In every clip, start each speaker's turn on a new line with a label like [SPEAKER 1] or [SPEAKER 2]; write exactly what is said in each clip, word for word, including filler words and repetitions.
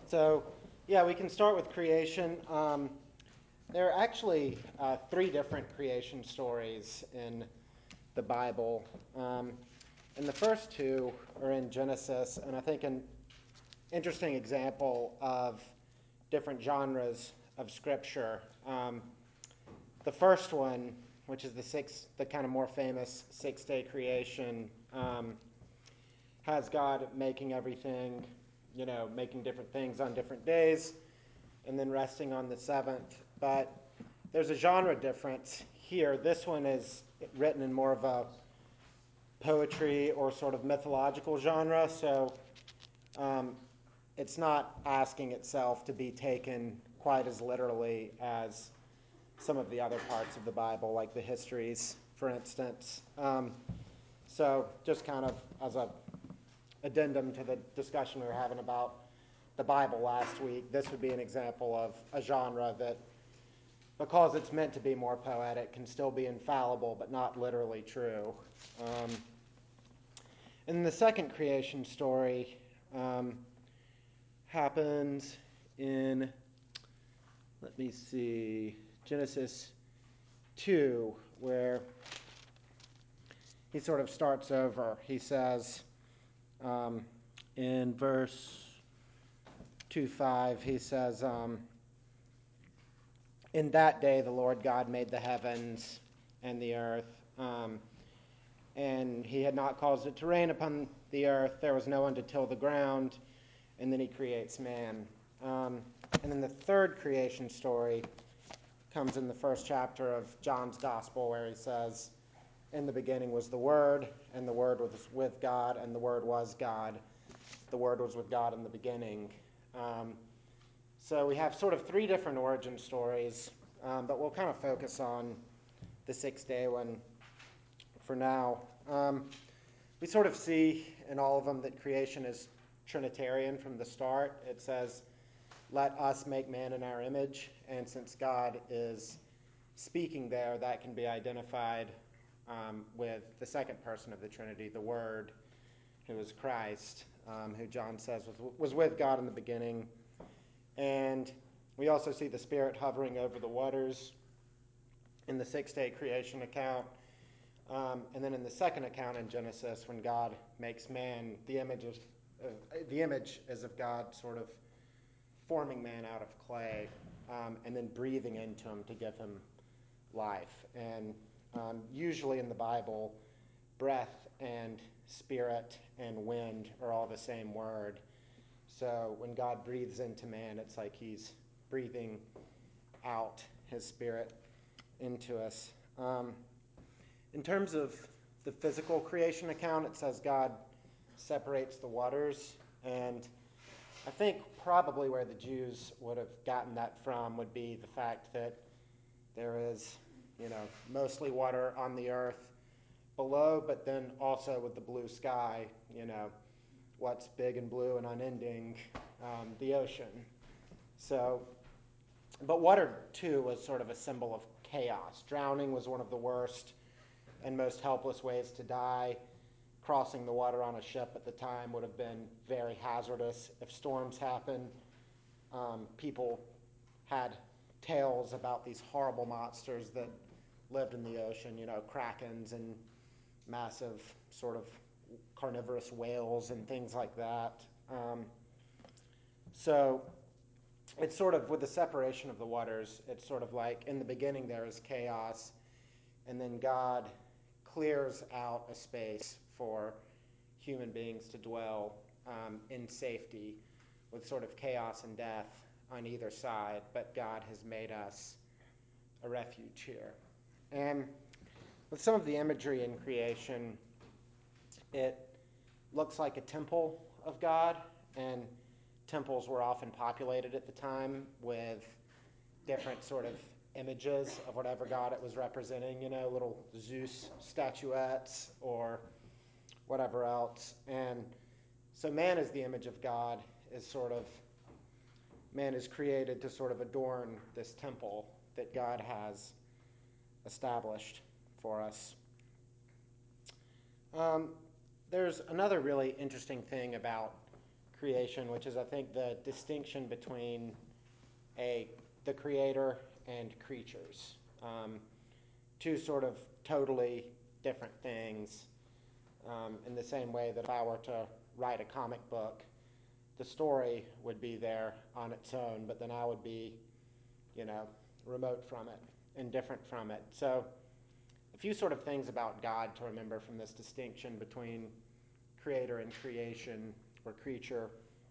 [SPEAKER 1] So, yeah, we can start with creation. Um, there are actually uh, three different creation stories in the Bible. Um, and the first two are in Genesis, and I think an interesting example of different genres of Scripture. Um, the first one, which is the six, the kind of more famous six-day creation, um, has God making everything, you know, making different things on different days, and then resting on the seventh. But there's a genre difference here. This one is written in more of a poetry or sort of mythological genre, so um, it's not asking itself to be taken quite as literally as some of the other parts of the Bible, like the histories, for instance. Um, so just kind of as a addendum to the discussion we were having about the Bible last week, this would be an example of a genre that, because it's meant to be more poetic, can still be infallible but not literally true. Um, and the second creation story um, happens in, let me see, Genesis two, where he sort of starts over. He says um, in verse two five, he says, um, in that day the Lord God made the heavens and the earth, um, and he had not caused it to rain upon the earth. There was no one to till the ground, and then he creates man. Um, and then the third creation story comes in the first chapter of John's Gospel, where he says, in the beginning was the Word, and the Word was with God, and the Word was God. The Word was with God in the beginning. Um, so we have sort of three different origin stories, um, but we'll kind of focus on the six-day one for now. Um, we sort of see in all of them that creation is Trinitarian from the start. It says, let us make man in our image, and since God is speaking there, that can be identified um, with the second person of the Trinity, the Word, who is Christ, um, who John says was, was with God in the beginning. And we also see the Spirit hovering over the waters in the six-day creation account. Um, and then in the second account in Genesis, when God makes man, the image, of, uh, the image is of God sort of forming man out of clay um, and then breathing into him to give him life. And um, usually in the Bible, breath and spirit and wind are all the same word. So when God breathes into man, it's like he's breathing out his spirit into us. Um, in terms of the physical creation account, it says God separates the waters. And I think probably where the Jews would have gotten that from would be the fact that there is, you know, mostly water on the earth below, but then also with the blue sky, you know, what's big and blue and unending, um, the ocean. So, but water too was sort of a symbol of chaos. Drowning was one of the worst and most helpless ways to die. Crossing the water on a ship at the time would have been very hazardous. If storms happened, um, people had tales about these horrible monsters that lived in the ocean, you know, krakens and massive sort of carnivorous whales and things like that. Um, so it's sort of, with the separation of the waters, it's sort of like in the beginning there is chaos, and then God clears out a space for human beings to dwell um, in safety with sort of chaos and death on either side, but God has made us a refuge here. And with some of the imagery in creation, it looks like a temple of God, and temples were often populated at the time with different sort of images of whatever god it was representing, you know, little Zeus statuettes or whatever else. And so man as the image of God is sort of, man is created to sort of adorn this temple that God has established for us. Um, there's another really interesting thing about creation, which is, I think, the distinction between a the creator and creatures. Um, two sort of totally different things, um, in the same way that if I were to write a comic book, the story would be there on its own, but then I would be, you know, remote from it and different from it. So a few sort of things about God to remember from this distinction between creator and creation or creature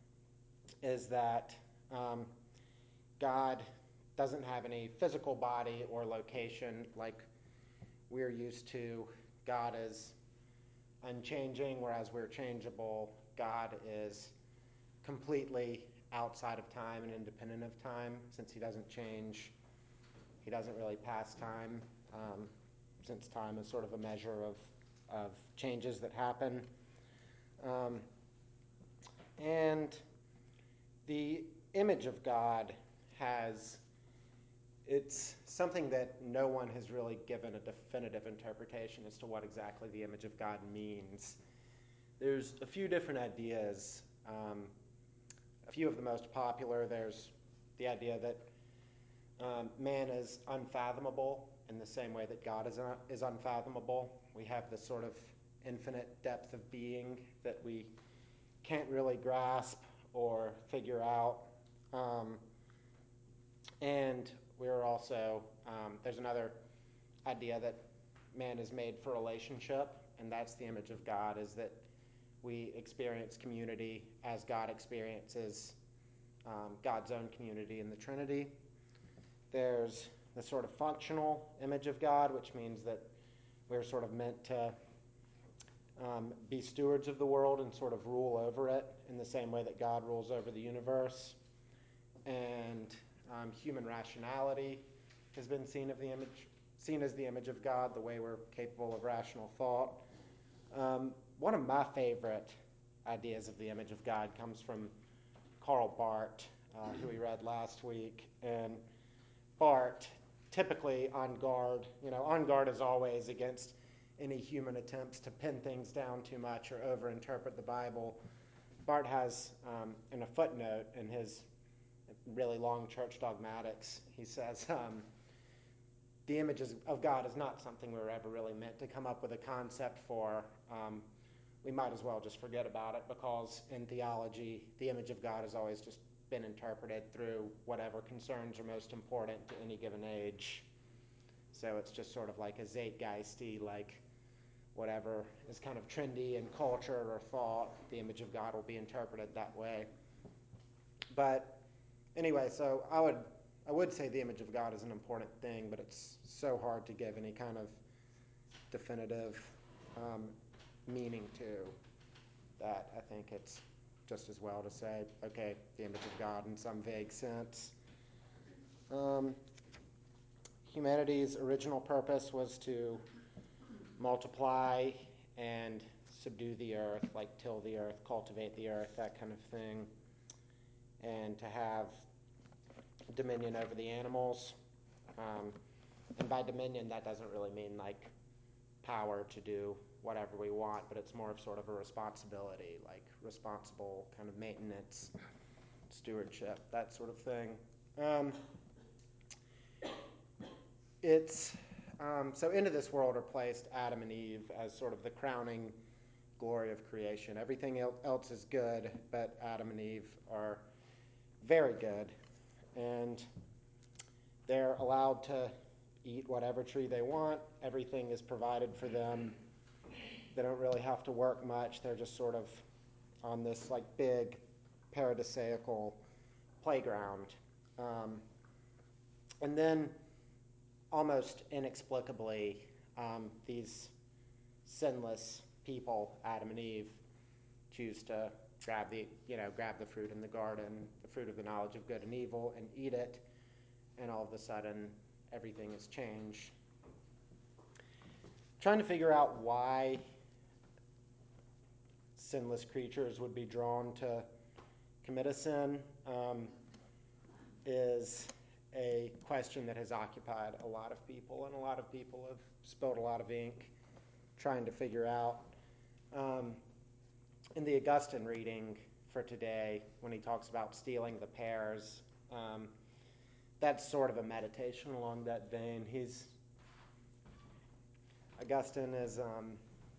[SPEAKER 1] is that um, God doesn't have any physical body or location like we're used to. God is unchanging, whereas we're changeable. God is completely outside of time and independent of time. Since he doesn't change, he doesn't really pass time, um, since time is sort of a measure of, of changes that happen. Um, and the image of God has, it's something that no one has really given a definitive interpretation as to what exactly the image of God means. There's a few different ideas. Um, a few of the most popular, there's the idea that um, man is unfathomable in the same way that God is, un- is unfathomable. We have this sort of infinite depth of being that we can't really grasp or figure out. Um, and we're also, um, there's another idea that man is made for relationship, and that's the image of God, is that we experience community as God experiences um, God's own community in the Trinity. There's the sort of functional image of God, which means that we're sort of meant to um, be stewards of the world and sort of rule over it in the same way that God rules over the universe. And um, human rationality has been seen of the image, seen as the image of God, the way we're capable of rational thought. Um, one of my favorite ideas of the image of God comes from Karl Barth, uh, who we read last week. And Barth, typically on guard, you know, on guard as always against any human attempts to pin things down too much or overinterpret the Bible. Barth has, um, in a footnote in his really long church dogmatics, he says, um, the image of God is not something we were ever really meant to come up with a concept for. Um, we might as well just forget about it, because in theology, the image of God has always just been interpreted through whatever concerns are most important to any given age. So it's just sort of like a zeitgeisty, like whatever is kind of trendy in culture or thought, the image of God will be interpreted that way. But anyway, so I would I would say the image of God is an important thing, but it's so hard to give any kind of definitive um, meaning to that. I think it's just as well to say, okay, the image of God in some vague sense. Um, humanity's original purpose was to multiply and subdue the earth, like till the earth, cultivate the earth, that kind of thing, and to have dominion over the animals. Um, and by dominion, that doesn't really mean like power to do whatever we want, but it's more of sort of a responsibility, like responsible kind of maintenance, stewardship, that sort of thing. Um, it's um, so into this world are placed Adam and Eve as sort of the crowning glory of creation. Everything else is good, but Adam and Eve are very good, and they're allowed to eat whatever tree they want. Everything is provided for them. They don't really have to work much. They're just sort of on this like big paradisaical playground. Um, and then almost inexplicably, um, these sinless people, Adam and Eve, choose to grab the, you know, grab the fruit in the garden, the fruit of the knowledge of good and evil, and eat it, and all of a sudden, everything has changed. Trying to figure out why sinless creatures would be drawn to commit a sin um, is a question that has occupied a lot of people, and a lot of people have spilled a lot of ink trying to figure out. Um, in the Augustine reading for today when he talks about stealing the pears. Um, that's sort of a meditation along that vein. He's Augustine is um,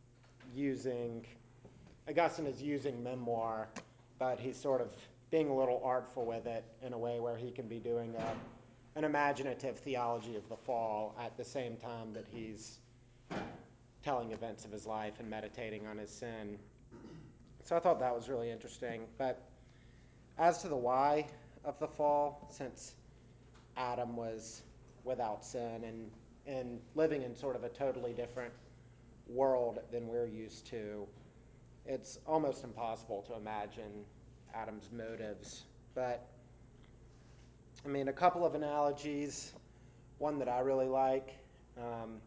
[SPEAKER 1] using Augustine is using memoir, but he's sort of being a little artful with it in a way where he can be doing a, an imaginative theology of the fall at the same time that he's telling events of his life and meditating on his sin. So I thought that was really interesting. But as to the why of the fall, since Adam was without sin and, and living in sort of a totally different world than we're used to, it's almost impossible to imagine Adam's motives. But, I mean, a couple of analogies. One that I really like um,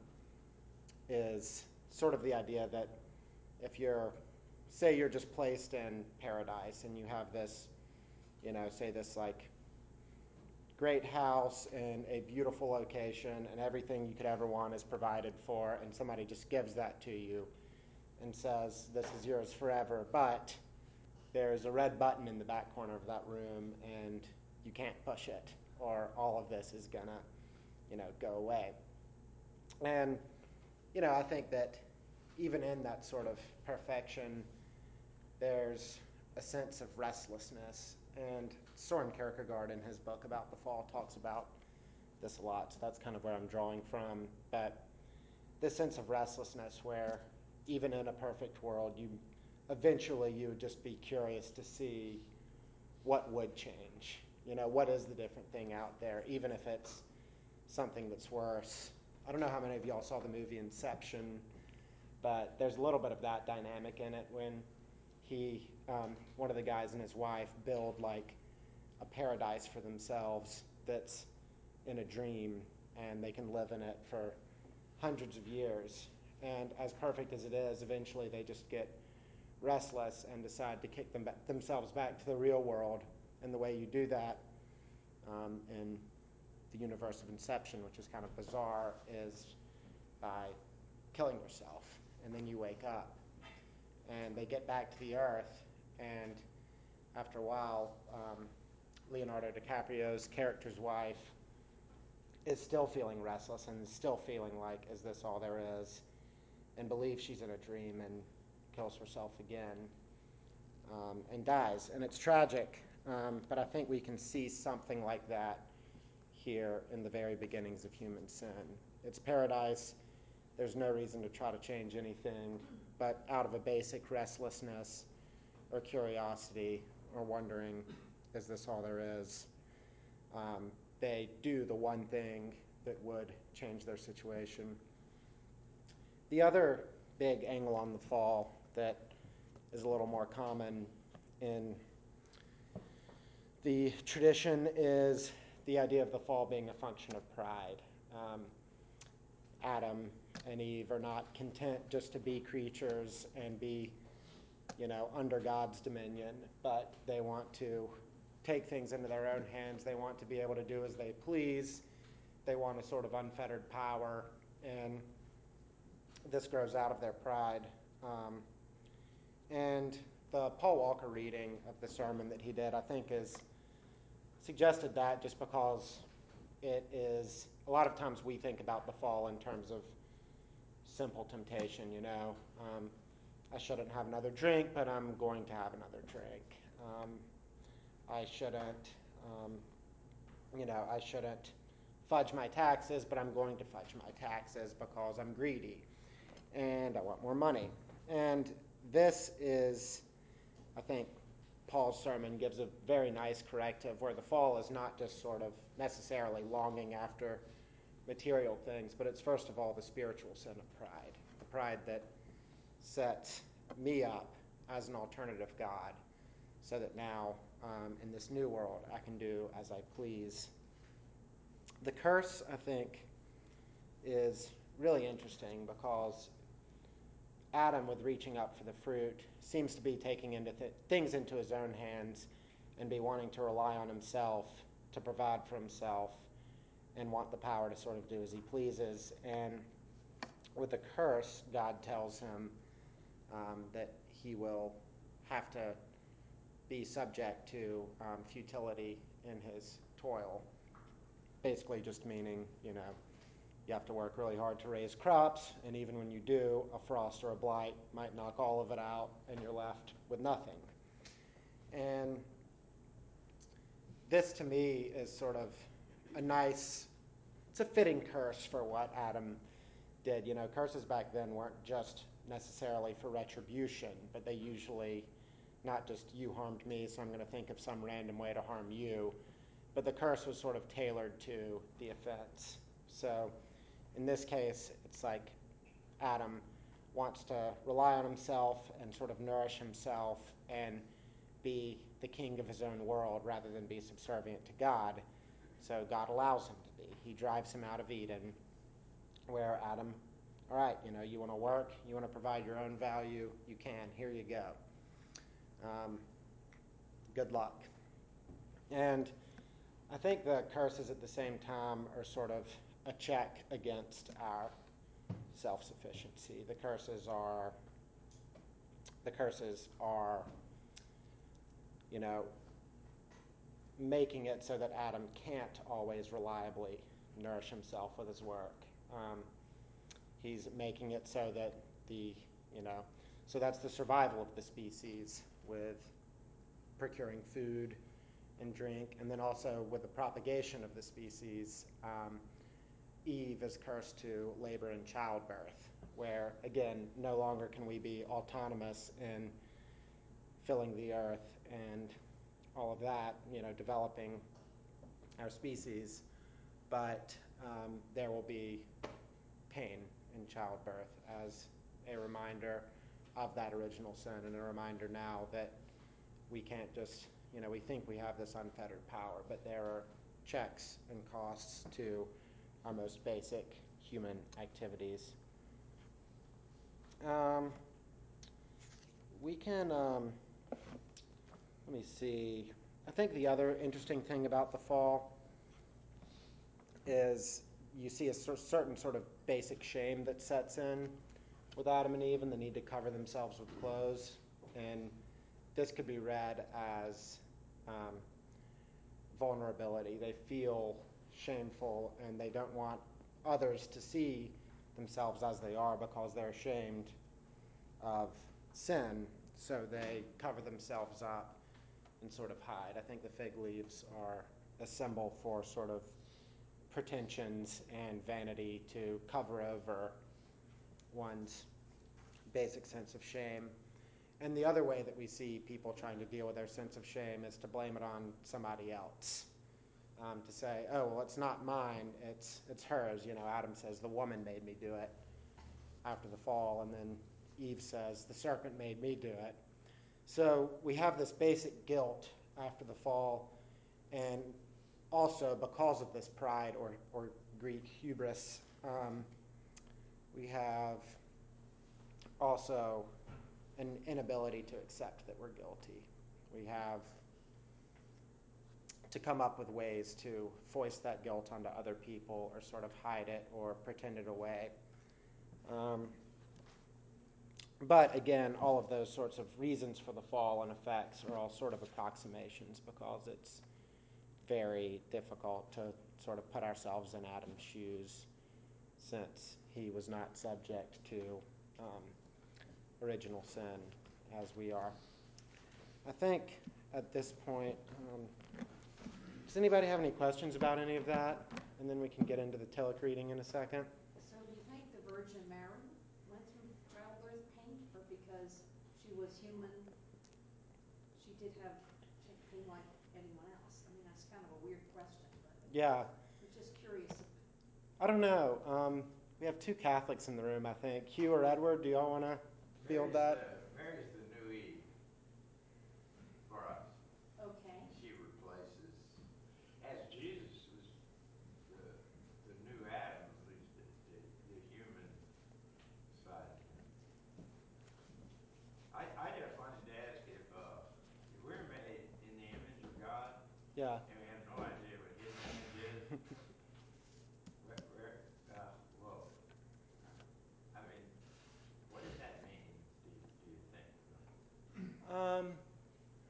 [SPEAKER 1] is sort of the idea that if you're, say you're just placed in paradise and you have this, you know, say this like great house in a beautiful location and everything you could ever want is provided for, and somebody just gives that to you and says, this is yours forever, but there's a red button in the back corner of that room and you can't push it, or all of this is gonna, you know, go away. And, you know, I think that even in that sort of perfection, there's a sense of restlessness. And Soren Kierkegaard, in his book about the fall, talks about this a lot, so that's kind of where I'm drawing from. But this sense of restlessness where even in a perfect world, you eventually you would just be curious to see what would change. You know, what is the different thing out there, even if it's something that's worse. I don't know how many of y'all saw the movie Inception, but there's a little bit of that dynamic in it when he, um, one of the guys and his wife build like a paradise for themselves that's in a dream, and they can live in it for hundreds of years. And as perfect as it is, eventually they just get restless and decide to kick them back, themselves back to the real world. And the way you do that um, in the universe of Inception, which is kind of bizarre, is by killing yourself. And then you wake up. And they get back to the earth, and after a while, um, Leonardo DiCaprio's character's wife is still feeling restless and is still feeling like, is this all there is? And believes she's in a dream and kills herself again um, and dies. And it's tragic, um, but I think we can see something like that here in the very beginnings of human sin. It's paradise. There's no reason to try to change anything, but out of a basic restlessness or curiosity or wondering, is this all there is? Um, they do the one thing that would change their situation. The other big angle on the fall that is a little more common in the tradition is the idea of the fall being a function of pride. Um, Adam and Eve are not content just to be creatures and be, you know, under God's dominion, but they want to take things into their own hands. They want to be able to do as they please. They want a sort of unfettered power, and this grows out of their pride. Um, and the Paul Walker reading of the sermon that he did, I think, is suggested that just because it is, a lot of times we think about the fall in terms of simple temptation, you know. Um, I shouldn't have another drink, but I'm going to have another drink. Um, I shouldn't, um, you know, I shouldn't fudge my taxes, but I'm going to fudge my taxes because I'm greedy and I want more money. And this is, I think, Paul's sermon gives a very nice corrective where the fall is not just sort of necessarily longing after material things, but it's first of all the spiritual sin of pride, the pride that sets me up as an alternative God so that now um, in this new world I can do as I please. The curse, I think, is really interesting because Adam, with reaching up for the fruit, seems to be taking into th- things into his own hands and be wanting to rely on himself to provide for himself and want the power to sort of do as he pleases. And with the curse, God tells him um, that he will have to be subject to um, futility in his toil. Basically, just meaning, you know, you have to work really hard to raise crops, and even when you do, a frost or a blight might knock all of it out, and you're left with nothing. And this, to me, is sort of a nice, it's a fitting curse for what Adam did. You know, curses back then weren't just necessarily for retribution, but they usually, not just you harmed me, so I'm going to think of some random way to harm you, but the curse was sort of tailored to the offense. So in this case, it's like Adam wants to rely on himself and sort of nourish himself and be the king of his own world rather than be subservient to God. So God allows him to be. He drives him out of Eden, where Adam, all right, you know, you want to work, you want to provide your own value, you can, here you go. Um, good luck. And I think the curses at the same time are sort of a check against our self-sufficiency. The curses are, the curses are, you know, making it so that Adam can't always reliably nourish himself with his work. Um, he's making it so that the, you know, so that's the survival of the species with procuring food and drink, and then also with the propagation of the species, um, Eve is cursed to labor in childbirth, where, again, no longer can we be autonomous in filling the earth and all of that, you know, developing our species, but um, there will be pain in childbirth as a reminder of that original sin, and a reminder now that we can't just, you know, we think we have this unfettered power, but there are checks and costs to our most basic human activities. Um, we can, um, let me see, I think the other interesting thing about the fall is you see a certain sort of basic shame that sets in with Adam and Eve and the need to cover themselves with clothes. And this could be read as um, vulnerability. They feel shameful and they don't want others to see themselves as they are because they're ashamed of sin, so they cover themselves up and sort of hide. I think the fig leaves are a symbol for sort of pretensions and vanity to cover over one's basic sense of shame. And the other way that we see people trying to deal with their sense of shame is to blame it on somebody else. Um, to say, oh, well, it's not mine, it's it's hers. You know, Adam says, the woman made me do it after the fall, and then Eve says, the serpent made me do it. So we have this basic guilt after the fall, and also because of this pride, or, or Greek hubris, um, we have also an inability to accept that we're guilty. We have to come up with ways to foist that guilt onto other people or sort of hide it or pretend it away. Um, but again, all of those sorts of reasons for the fall and effects are all sort of approximations because it's very difficult to sort of put ourselves in Adam's shoes since he was not subject to um, original sin as we are. I think at this point, um, does anybody have any questions about any of that? And then we can get into the Tillich reading in a second.
[SPEAKER 2] So do you think the Virgin Mary went through childbirth pain, or because she was human, she did have pain like anyone else? I mean, that's kind of a weird question, but
[SPEAKER 1] Yeah.
[SPEAKER 2] I was just curious. If,
[SPEAKER 1] I don't know. Um, we have two Catholics in the room, I think. Hugh or Edward, do y'all want to field that?
[SPEAKER 3] The, Mary's the new Eve for us.
[SPEAKER 2] okay.
[SPEAKER 3] She replaces, as Jesus was the the new Adam, at least the, the, the human side of him. I, I just wanted to ask if uh, if we're made in the image of God,
[SPEAKER 1] Yeah.
[SPEAKER 3] and we have no idea what His image is, where, where uh, whoa. I mean, what does that mean? Do you, do you think?
[SPEAKER 1] Um, I think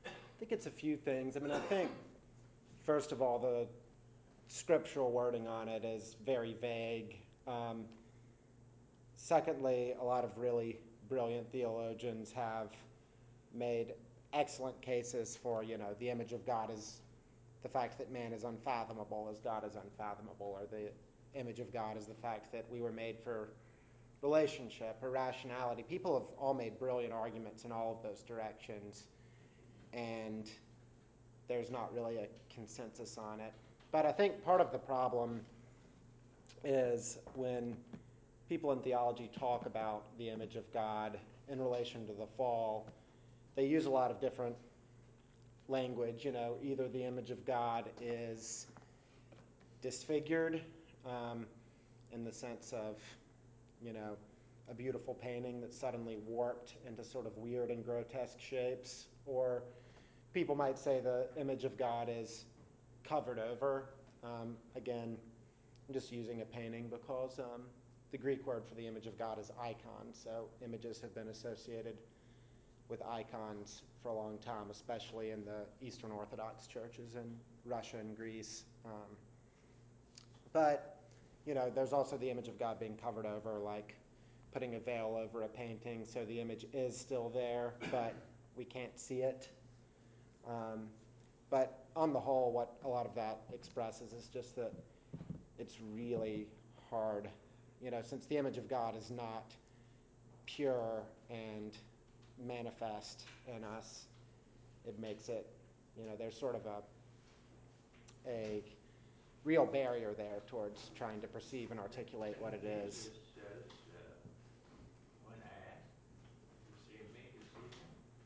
[SPEAKER 1] think it's a few things. I mean, I think, first of all, the scriptural wording on it is very vague. Um, secondly, a lot of really brilliant theologians have made excellent cases for, you know, the image of God is the fact that man is unfathomable as God is unfathomable, or the image of God is the fact that we were made for relationship or rationality. People have all made brilliant arguments in all of those directions, and there's not really a consensus on it. But I think part of the problem is when people in theology talk about the image of God in relation to the fall, they use a lot of different language. You know, either the image of God is disfigured um, in the sense of, you know, a beautiful painting that's suddenly warped into sort of weird and grotesque shapes, or people might say the image of God is covered over. Um, again, I'm just using a painting because um, the Greek word for the image of God is icon, so images have been associated with icons for a long time, especially in the Eastern Orthodox churches in Russia and Greece. Um, but, you know, there's also the image of God being covered over, like putting a veil over a painting, so the image is still there, but we can't see it. Um, but on the whole, what a lot of that expresses is just that it's really hard, you know, since the image of God is not pure and manifest in us, it makes it, you know, there's sort of a a real barrier there towards trying to perceive and articulate what it is.
[SPEAKER 3] Jesus says, uh, when asked, "You see me, you see him."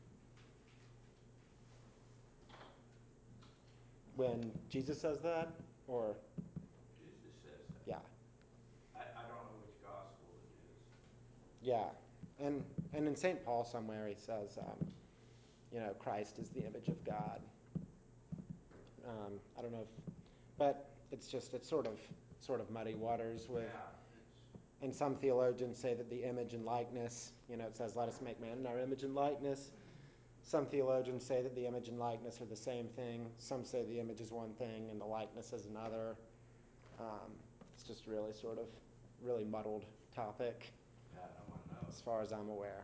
[SPEAKER 1] When Jesus says that, or,
[SPEAKER 3] Jesus says that.
[SPEAKER 1] yeah,
[SPEAKER 3] I, I don't know which gospel it is.
[SPEAKER 1] yeah. And, and in Saint Paul somewhere he says, um, you know, Christ is the image of God. Um, I don't know if, but it's just, it's sort of, sort of muddy waters with,
[SPEAKER 3] Yeah, it's,
[SPEAKER 1] and some theologians say that the image and likeness, you know, it says, let us make man in our image and likeness. Some theologians say that the image and likeness are the same thing. Some say the image is one thing and the likeness is another. Um, it's just really sort of, really muddled topic
[SPEAKER 3] yeah, no one knows.
[SPEAKER 1] as far as I'm aware.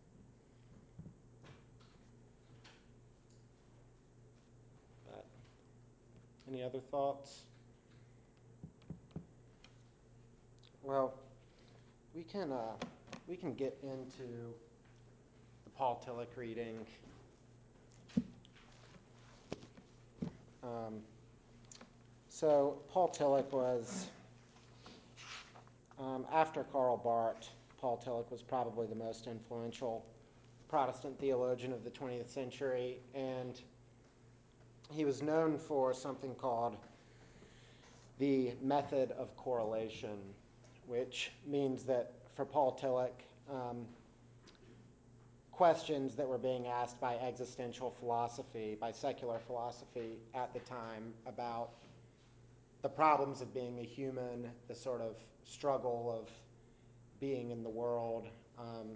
[SPEAKER 1] But any other thoughts? Well, we can uh, we can get into the Paul Tillich reading. Um, so Paul Tillich was, um, after Karl Barth, Paul Tillich was probably the most influential Protestant theologian of the twentieth century, and he was known for something called the method of correlation, which means that for Paul Tillich, um, questions that were being asked by existential philosophy, by secular philosophy at the time about the problems of being a human, the sort of struggle of being in the world, um,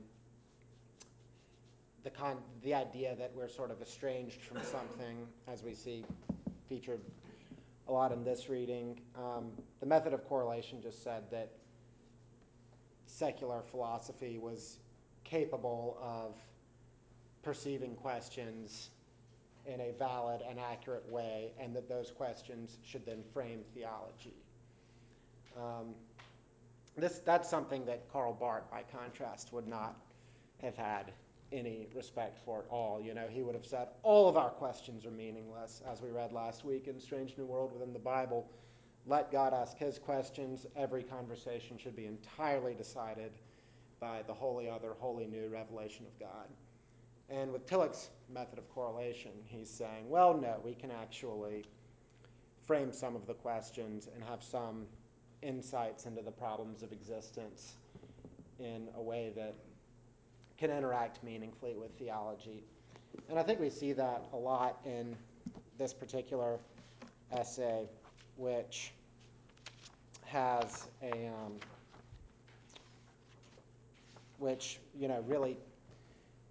[SPEAKER 1] the con- the idea that we're sort of estranged from something, as we see featured a lot in this reading. Um, the method of correlation just said that secular philosophy was capable of perceiving questions in a valid and accurate way, and that those questions should then frame theology. Um, this that's something that Karl Barth, by contrast, would not have had any respect for at all. You know, he would have said all of our questions are meaningless, as we read last week in Strange New World within the Bible. Let God ask his questions. Every conversation should be entirely decided by the wholly other, wholly new revelation of God. And with Tillich's method of correlation, he's saying, well, no, we can actually frame some of the questions and have some insights into the problems of existence in a way that can interact meaningfully with theology. And I think we see that a lot in this particular essay, which has a, um, which, you know, really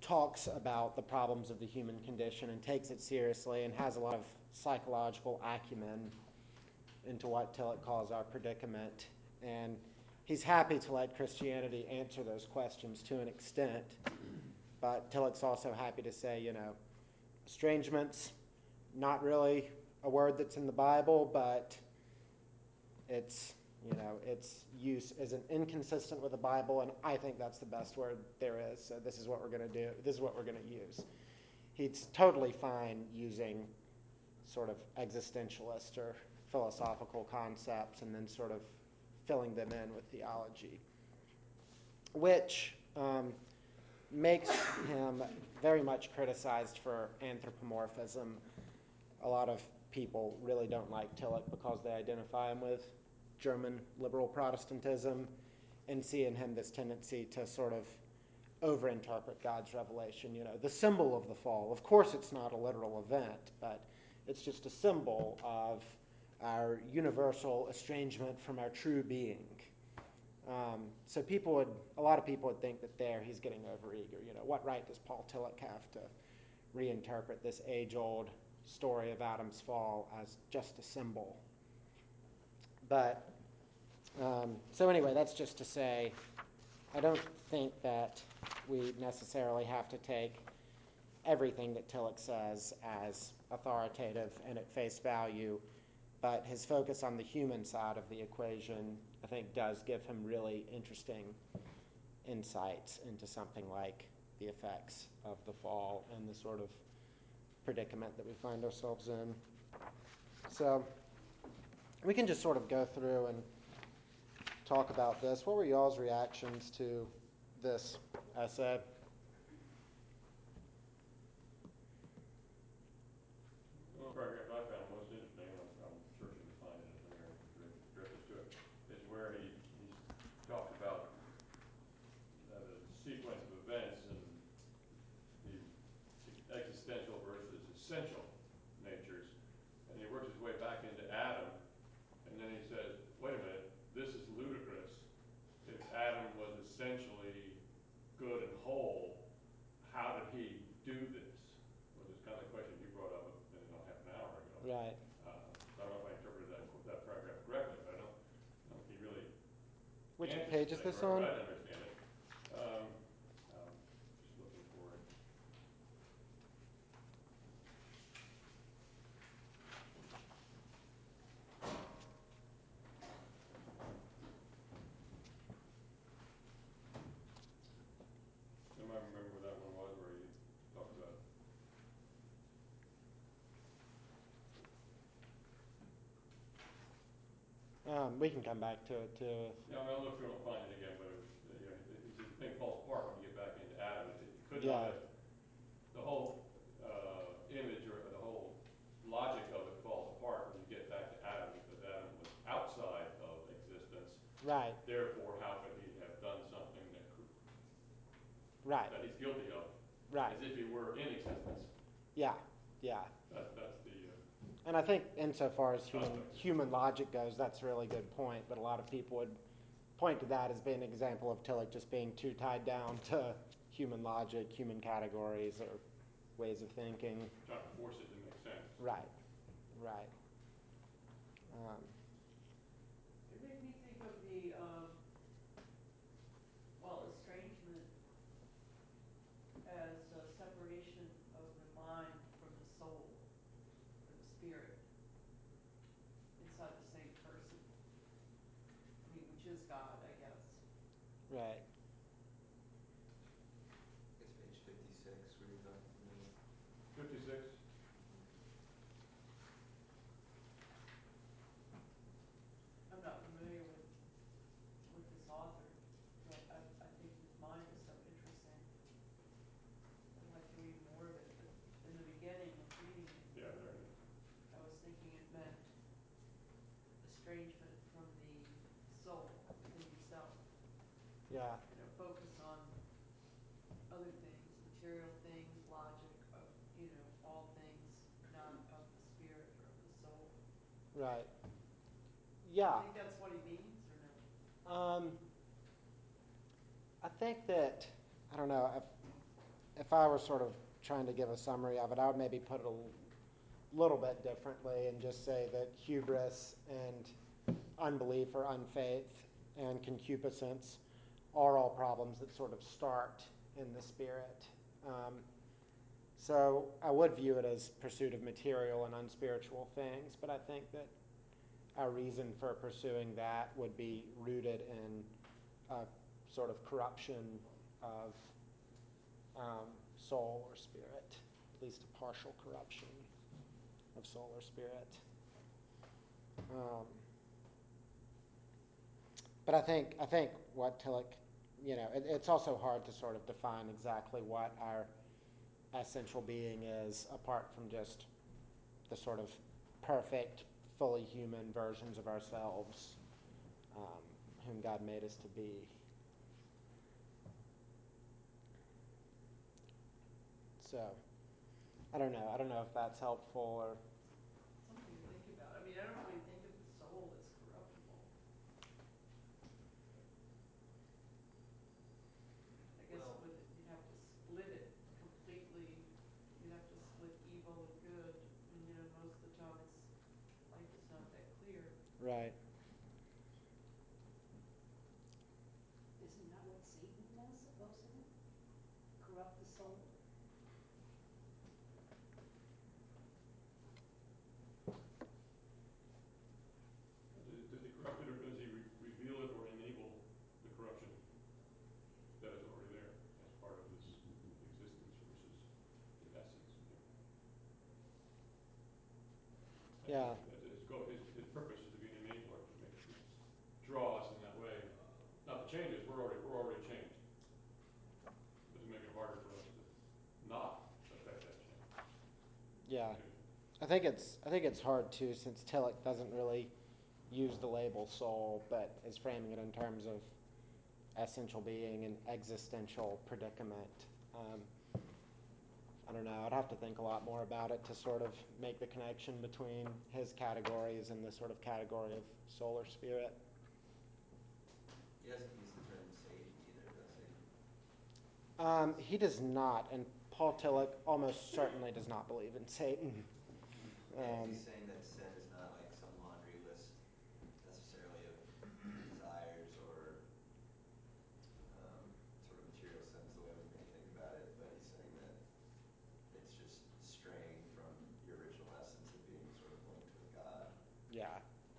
[SPEAKER 1] talks about the problems of the human condition and takes it seriously and has a lot of psychological acumen into what Tillich calls our predicament. And he's happy to let Christianity answer those questions to an extent, but Tillich's also happy to say, you know, estrangement's not really a word that's in the Bible, but it's, you know, its use isn't inconsistent with the Bible, and I think that's the best word there is, so this is what we're going to do. This is what we're going to use. He's totally fine using sort of existentialist or philosophical concepts and then sort of filling them in with theology, which um, makes him very much criticized for anthropomorphism. A lot of people really don't like Tillich because they identify him with German liberal Protestantism and see in him this tendency to sort of overinterpret God's revelation. You know, the symbol of the fall. Of course, it's not a literal event, but it's just a symbol of our universal estrangement from our true being. Um, so people would, a lot of people would think that there he's getting overeager. You know, what right does Paul Tillich have to reinterpret this age-old story of Adam's fall as just a symbol? But, um, so anyway, that's just to say, I don't think that we necessarily have to take everything that Tillich says as authoritative and at face value, but his focus on the human side of the equation, I think, does give him really interesting insights into something like the effects of the fall and the sort of predicament that we find ourselves in. So we can just sort of go through and talk about this. What were y'all's reactions to this essay?
[SPEAKER 4] One paragraph I found most interesting, and I'm, I'm searching to find it if Larry can direct, direct us to it, is where he, he talks about uh, the sequence of events and the existential versus essential natures. And he works his way back into Adam, and then he says, wait a minute, this is ludicrous. If Adam was essentially good and whole, how did he do this? Well, it's kind of the question you brought up you know, half an hour ago.
[SPEAKER 1] Right.
[SPEAKER 4] Uh, so I don't know if I interpreted that, that paragraph correctly, but I don't, I don't think he really
[SPEAKER 1] Which
[SPEAKER 4] answers
[SPEAKER 1] page
[SPEAKER 4] the
[SPEAKER 1] is
[SPEAKER 4] thing
[SPEAKER 1] this
[SPEAKER 4] right,
[SPEAKER 1] on?
[SPEAKER 4] but I didn't understand it. Um, um, just looking for it. Anybody remember where that one was, where he talked about?
[SPEAKER 1] Um, we can come back to it too.
[SPEAKER 4] Yeah, I mean, I'll look through and I'll find it again, but it was, uh, you know, he, he says the thing falls apart when you get back into Adam. It, it could
[SPEAKER 1] Yeah.
[SPEAKER 4] not have, the whole uh, image or the whole logic of it falls apart when you get back to Adam, because Adam was outside of existence.
[SPEAKER 1] Right.
[SPEAKER 4] Therefore, how could he have done something that could,
[SPEAKER 1] Right.
[SPEAKER 4] that he's guilty of?
[SPEAKER 1] Right.
[SPEAKER 4] As if he were in existence.
[SPEAKER 1] Yeah. Yeah.
[SPEAKER 4] That, that's the. Uh,
[SPEAKER 1] And I think insofar as human,
[SPEAKER 4] Aspect.
[SPEAKER 1] human logic goes, that's a really good point, but a lot of people would point to that as being an example of Tillich just being too tied down to human logic, human categories, or ways of thinking.
[SPEAKER 4] Trying to force it to make sense.
[SPEAKER 1] Right. Right. Um,
[SPEAKER 5] It made me think of the, um, well, estrangement as a separation of the mind from the soul, or the spirit, inside the same person. I mean, which is God, I guess.
[SPEAKER 1] right.
[SPEAKER 6] It's page fifty-six where you're talking about.
[SPEAKER 4] fifty-six.
[SPEAKER 5] I'm not familiar with, with this author, but I, I think his mind is so interesting. I'd like to read more of it, but in the beginning of reading it,
[SPEAKER 4] Yeah, there it is.
[SPEAKER 5] I was thinking it meant estrangement from the soul within yourself.
[SPEAKER 1] Yeah.
[SPEAKER 5] You know, focus on other things, material things, logic of, you know, all things, not of the spirit or of the soul.
[SPEAKER 1] Right.
[SPEAKER 5] Do
[SPEAKER 1] Yeah.
[SPEAKER 5] you think that's what he means or no?
[SPEAKER 1] Um, I think that, I don't know, if I were sort of trying to give a summary of it, I would maybe put it a little bit differently and just say that hubris and unbelief or unfaith and concupiscence are all problems that sort of start in the spirit. Um, so I would view it as pursuit of material and unspiritual things, but I think that our reason for pursuing that would be rooted in a sort of corruption of um, soul or spirit, at least a partial corruption of soul or spirit. Um, but I think I think what Tillich, you know, it, it's also hard to sort of define exactly what our essential being is, apart from just the sort of perfect, fully human versions of ourselves, um, whom God made us to be. So, I don't know. I don't know if that's helpful or.
[SPEAKER 5] Something to think about. I mean, I don't really think of the soul as corruptible. I guess
[SPEAKER 6] Well-
[SPEAKER 5] with it, you'd have to split it completely. You'd have to split evil and good, and you know, most of the time it's, life is not that clear.
[SPEAKER 1] Right.
[SPEAKER 2] Isn't that what Satan does supposedly? Corrupt the soul?
[SPEAKER 4] Does, does he corrupt it, or does he re- reveal it or enable the corruption that is already there as part of this existence versus the essence?
[SPEAKER 1] Yeah.
[SPEAKER 4] His, goal, his, his purpose is to be an enabler, to make to draw us in that way. Not to change us, we're already we're already changed, but to make it harder for us to not affect that change.
[SPEAKER 1] Yeah. I think it's I think it's hard too, since Tillich doesn't really use the label soul, but is framing it in terms of essential being and existential predicament. Um, I don't know. I'd have to think a lot more about it to sort of make the connection between his categories and the sort of category of soul or spirit.
[SPEAKER 6] He doesn't use the term Satan either, does he?
[SPEAKER 1] Um, he does not, and Paul Tillich almost certainly does not believe in Satan.
[SPEAKER 6] Yeah, 'cause
[SPEAKER 1] Um,
[SPEAKER 6] he's saying that sin is not like some laundry list necessarily of desires or um, sort of material sense, the way we may think about it, but he's saying that it's just straying from your original essence of being sort of linked with God.
[SPEAKER 1] yeah.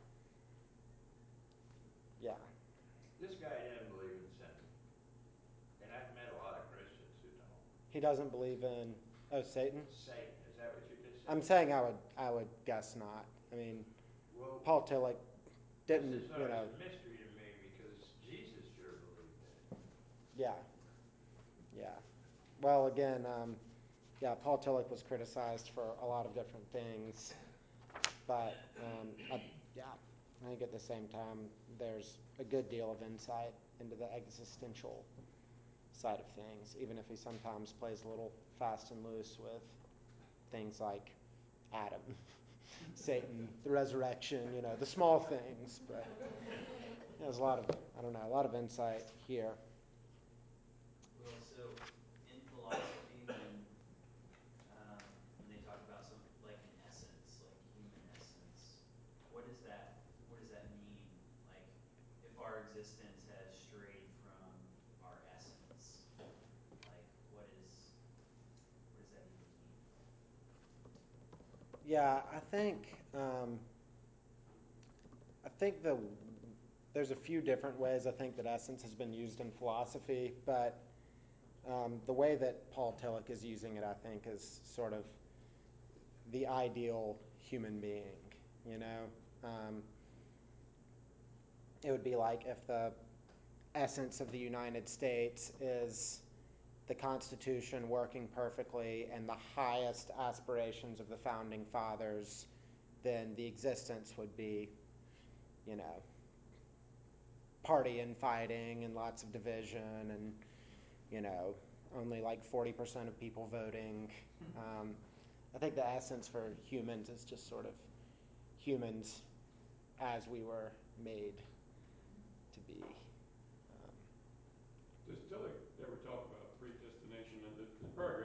[SPEAKER 1] Yeah.
[SPEAKER 3] This guy didn't believe in sin. And I've met a lot of Christians who don't.
[SPEAKER 1] He doesn't believe in oh Satan.
[SPEAKER 3] Satan, is that what you just said?
[SPEAKER 1] I'm saying I would I would guess not. I mean,
[SPEAKER 3] Well,
[SPEAKER 1] Paul Tillich didn't,
[SPEAKER 3] this is
[SPEAKER 1] you
[SPEAKER 3] always
[SPEAKER 1] know.
[SPEAKER 3] a mystery to me because Jesus sure believed in it.
[SPEAKER 1] Yeah. Yeah. Well, again, um, yeah, Paul Tillich was criticized for a lot of different things, but um, I, yeah, I think at the same time there's a good deal of insight into the existential side of things, even if he sometimes plays a little fast and loose with things like Adam, Satan, the resurrection, you know, the small things, but there's a lot of, I don't know, a lot of insight here.
[SPEAKER 7] Well, so in philosophy, when um, when they talk about some like an essence, like human essence, what does that what does that mean? Like, if our existence has strayed from our essence, like what is what does that even mean?
[SPEAKER 1] Yeah, I think um, I think the there's a few different ways I think that essence has been used in philosophy, but um, the way that Paul Tillich is using it, I think, is sort of the ideal human being. You know, um, it would be like if the essence of the United States is the Constitution working perfectly and the highest aspirations of the founding fathers, then the existence would be, you know, party and fighting and lots of division and, you know, only like forty percent of people voting. Um, I think the essence for humans is just sort of humans as we were made to be. Um,
[SPEAKER 4] Does Tillich ever talk about predestination? And the, the paragraph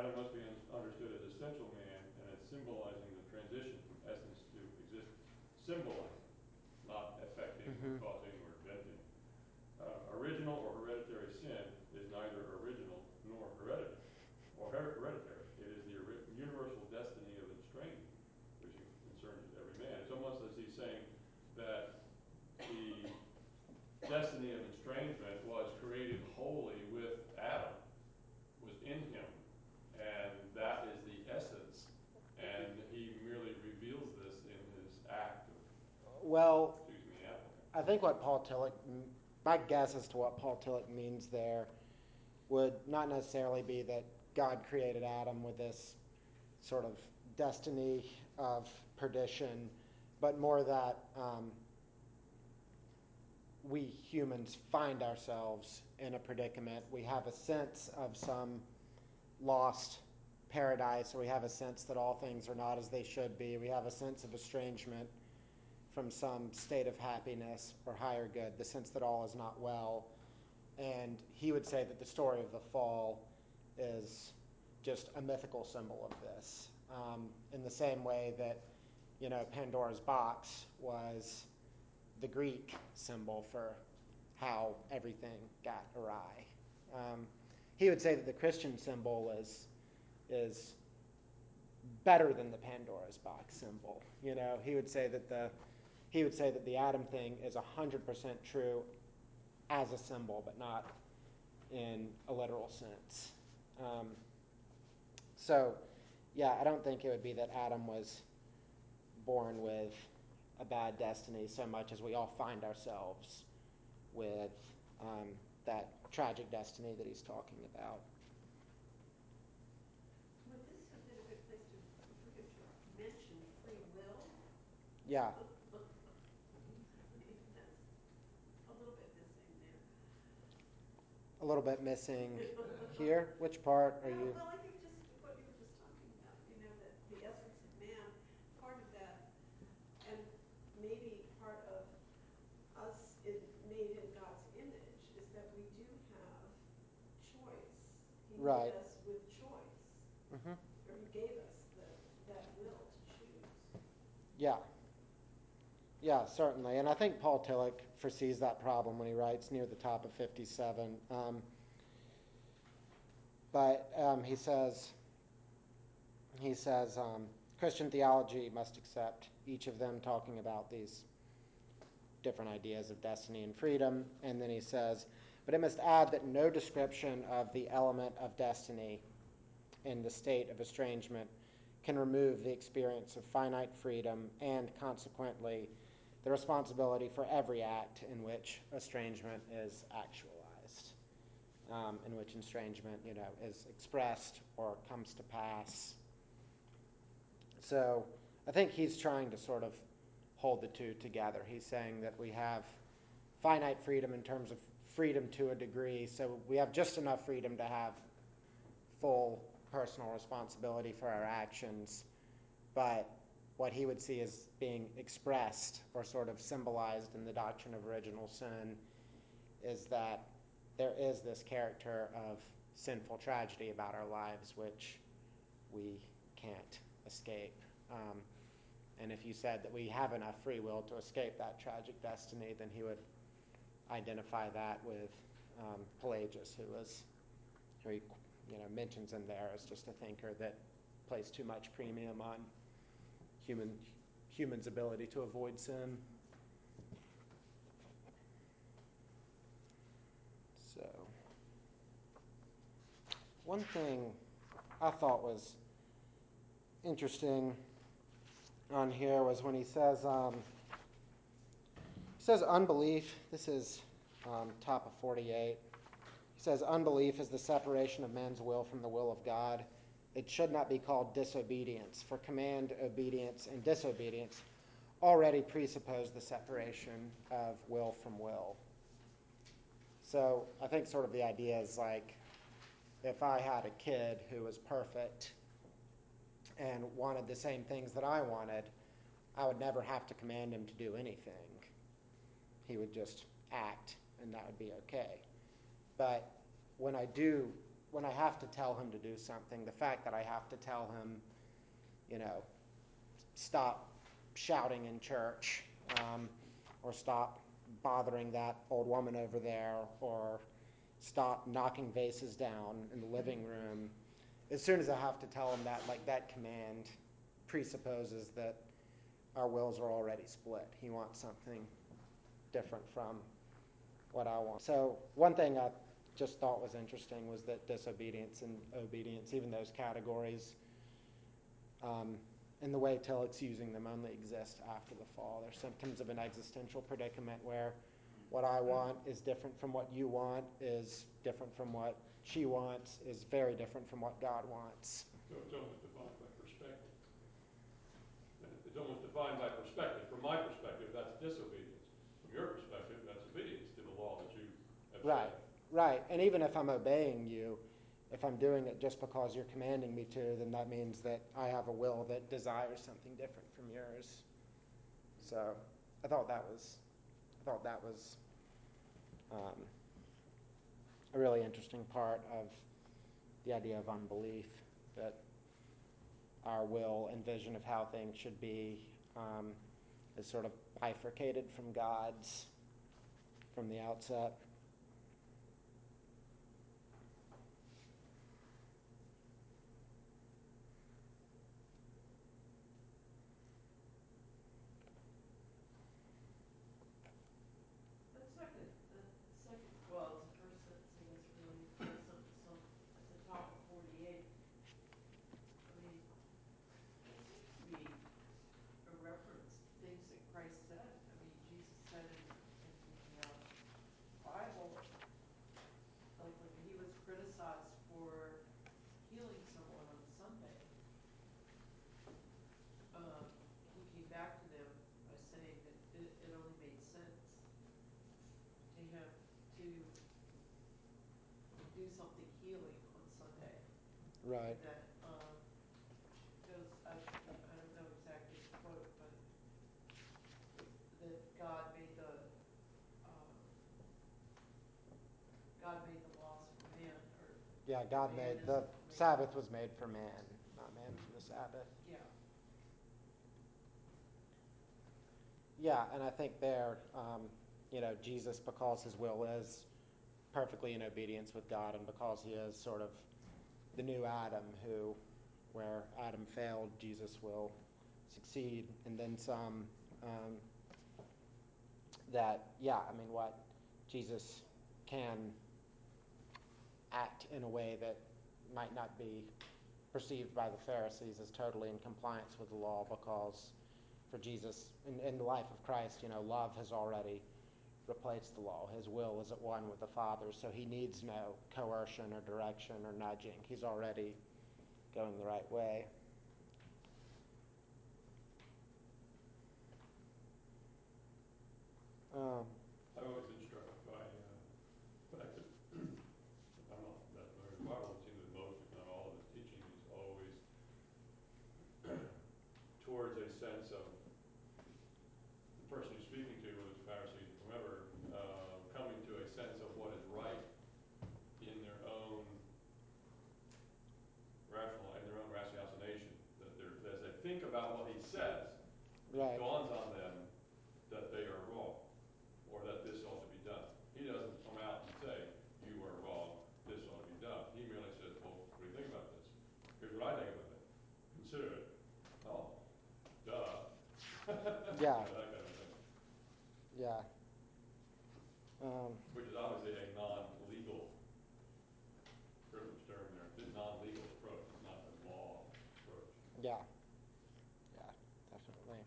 [SPEAKER 4] Adam must be un- understood as essential man, and as symbolizing the transition from essence to existence. Symbolizing, not affecting or
[SPEAKER 1] Mhm.
[SPEAKER 4] causing or inventing. Uh, original or hereditary sin is neither original nor hereditary. Or her- hereditary. It is the ori- universal destiny of estrangement, which concerns every man. It's almost as he's saying that the destiny of estrangement was created wholly with Adam, was in him, and that is the essence. And he merely reveals this in his act of
[SPEAKER 1] Well,
[SPEAKER 4] choosing the applicant.
[SPEAKER 1] I think what Paul Tillich, my guess as to what Paul Tillich means there would not necessarily be that God created Adam with this sort of destiny of perdition, but more that um, we humans find ourselves in a predicament. We have a sense of some lost paradise, or we have a sense that all things are not as they should be. We have a sense of estrangement from some state of happiness or higher good, the sense that all is not well. And he would say that the story of the fall is just a mythical symbol of this, um, in the same way that, you know, Pandora's box was the Greek symbol for how everything got awry. Um, he would say that the Christian symbol is is better than the Pandora's box symbol. You know, he would say that the he would say that the Adam thing is a hundred percent true as a symbol, but not in a literal sense. Um, so, yeah, I don't think it would be that Adam was born with a bad destiny so much as we all find ourselves with um, that tragic destiny that he's talking about.
[SPEAKER 2] Would this have been a good place to, for him to mention free will?
[SPEAKER 1] Yeah.
[SPEAKER 2] Maybe that's a little bit missing there.
[SPEAKER 1] A little bit missing here. Which part are
[SPEAKER 2] No,
[SPEAKER 1] you?
[SPEAKER 2] well, I think just what you were just talking about, you know, that the essence of man, part of that, and maybe part of us in, made in God's image, is that we do have choice. He
[SPEAKER 1] Right.
[SPEAKER 2] made us with choice,
[SPEAKER 1] Mm-hmm.
[SPEAKER 2] or he gave us the, that will to choose.
[SPEAKER 1] Yeah. Yeah, certainly. And I think Paul Tillich foresees that problem when he writes near the top of fifty-seven. Um, but um, he says, he says um, Christian theology must accept each of them talking about these different ideas of destiny and freedom. And then he says, but it must add that no description of the element of destiny in the state of estrangement can remove the experience of finite freedom and, consequently, the responsibility for every act in which estrangement is actualized, um, in which estrangement, you know, is expressed or comes to pass. So I think he's trying to sort of hold the two together. He's saying that we have finite freedom in terms of freedom to a degree, so we have just enough freedom to have full personal responsibility for our actions, but what he would see as being expressed or sort of symbolized in the doctrine of original sin is that there is this character of sinful tragedy about our lives which we can't escape. Um, and if you said that we have enough free will to escape that tragic destiny, then he would identify that with um, Pelagius, who was, who he you know mentions in there as just a thinker that place too much premium on human humans' ability to avoid sin. So, one thing I thought was interesting on here was when he says, um, he says unbelief, this is um, top of forty-eight, he says unbelief is the separation of man's will from the will of God. It should not be called disobedience, for command, obedience, and disobedience already presuppose the separation of will from will. So I think sort of the idea is like, if I had a kid who was perfect and wanted the same things that I wanted, I would never have to command him to do anything. He would just act, and that would be okay. But when I do when I have to tell him to do something, the fact that I have to tell him, you know, stop shouting in church, um, or stop bothering that old woman over there, or stop knocking vases down in the living room. As soon as I have to tell him that, like that command presupposes that our wills are already split. He wants something different from what I want. So one thing I just thought was interesting was that disobedience and obedience, even those categories, um, and the way Tillich's using them, only exist after the fall. They're symptoms of an existential predicament where what I want is different from what you want, is different from what she wants, is very different from what God wants.
[SPEAKER 4] So it's almost defined by perspective. It's almost defined by perspective. From my perspective, that's disobedience. From your perspective, that's obedience to the law that you have
[SPEAKER 1] Right,
[SPEAKER 4] set.
[SPEAKER 1] right. And even if I'm obeying you, if I'm doing it just because you're commanding me to, then that means that I have a will that desires something different from yours. So I thought that was, I thought that was um, a really interesting part of the idea of unbelief, that our will and vision of how things should be um, is sort of bifurcated from God's from the outset.
[SPEAKER 5] That second, that second, well, it's the first sentence, I guess, really, or some, some, at the top of forty-eight. I mean, that seems to be a reference to things that Christ said. I mean, Jesus said in the, in the, uh, Bible, like when he was criticized for healing someone on Sunday, um, he came back to them by saying that it, it only made sense to him to do something healing on Sunday.
[SPEAKER 1] Right.
[SPEAKER 5] And that, um, goes, I, I don't know exactly the quote, but that God made the, um, God made the laws for man, or
[SPEAKER 1] Yeah, God
[SPEAKER 5] man
[SPEAKER 1] made, the
[SPEAKER 5] isn't made.
[SPEAKER 1] Sabbath was made for man, not man for the Sabbath.
[SPEAKER 5] Yeah.
[SPEAKER 1] Yeah, and I think there, um, you know, Jesus, because his will is perfectly in obedience with God, and because he is sort of the new Adam who, where Adam failed, Jesus will succeed, and then some. Um, that, yeah, I mean, what Jesus can act in a way that might not be perceived by the Pharisees as totally in compliance with the law, because for Jesus, in, in the life of Christ, you know, love has already replaced the law. His will is at one with the Father, so he needs no coercion or direction or nudging. He's already going the right way. Um,
[SPEAKER 4] I've always been struck by uh, the fact that I'm not that familiar with the Bible. It seems that most, if not all, of his teaching is always towards a sense of the person he's speaking to, whether it's Pharisees or whomever, uh, coming to a sense of what is right in their own rational, in their own ratiocination. That they're, as they think about what he says,
[SPEAKER 1] right.
[SPEAKER 4] it dawns on them that they are wrong, or that this ought to be done. He doesn't come out and say, you are wrong, this ought to be done. He merely says, well, what do you think about this? Here's what I think about it. Consider it. Oh, duh.
[SPEAKER 1] Yeah.
[SPEAKER 4] You know, that kind of thing.
[SPEAKER 1] Yeah. Um,
[SPEAKER 4] Which is obviously a non-legal privilege term there. It's a non-legal approach. It's not a law approach.
[SPEAKER 1] yeah. Yeah, definitely.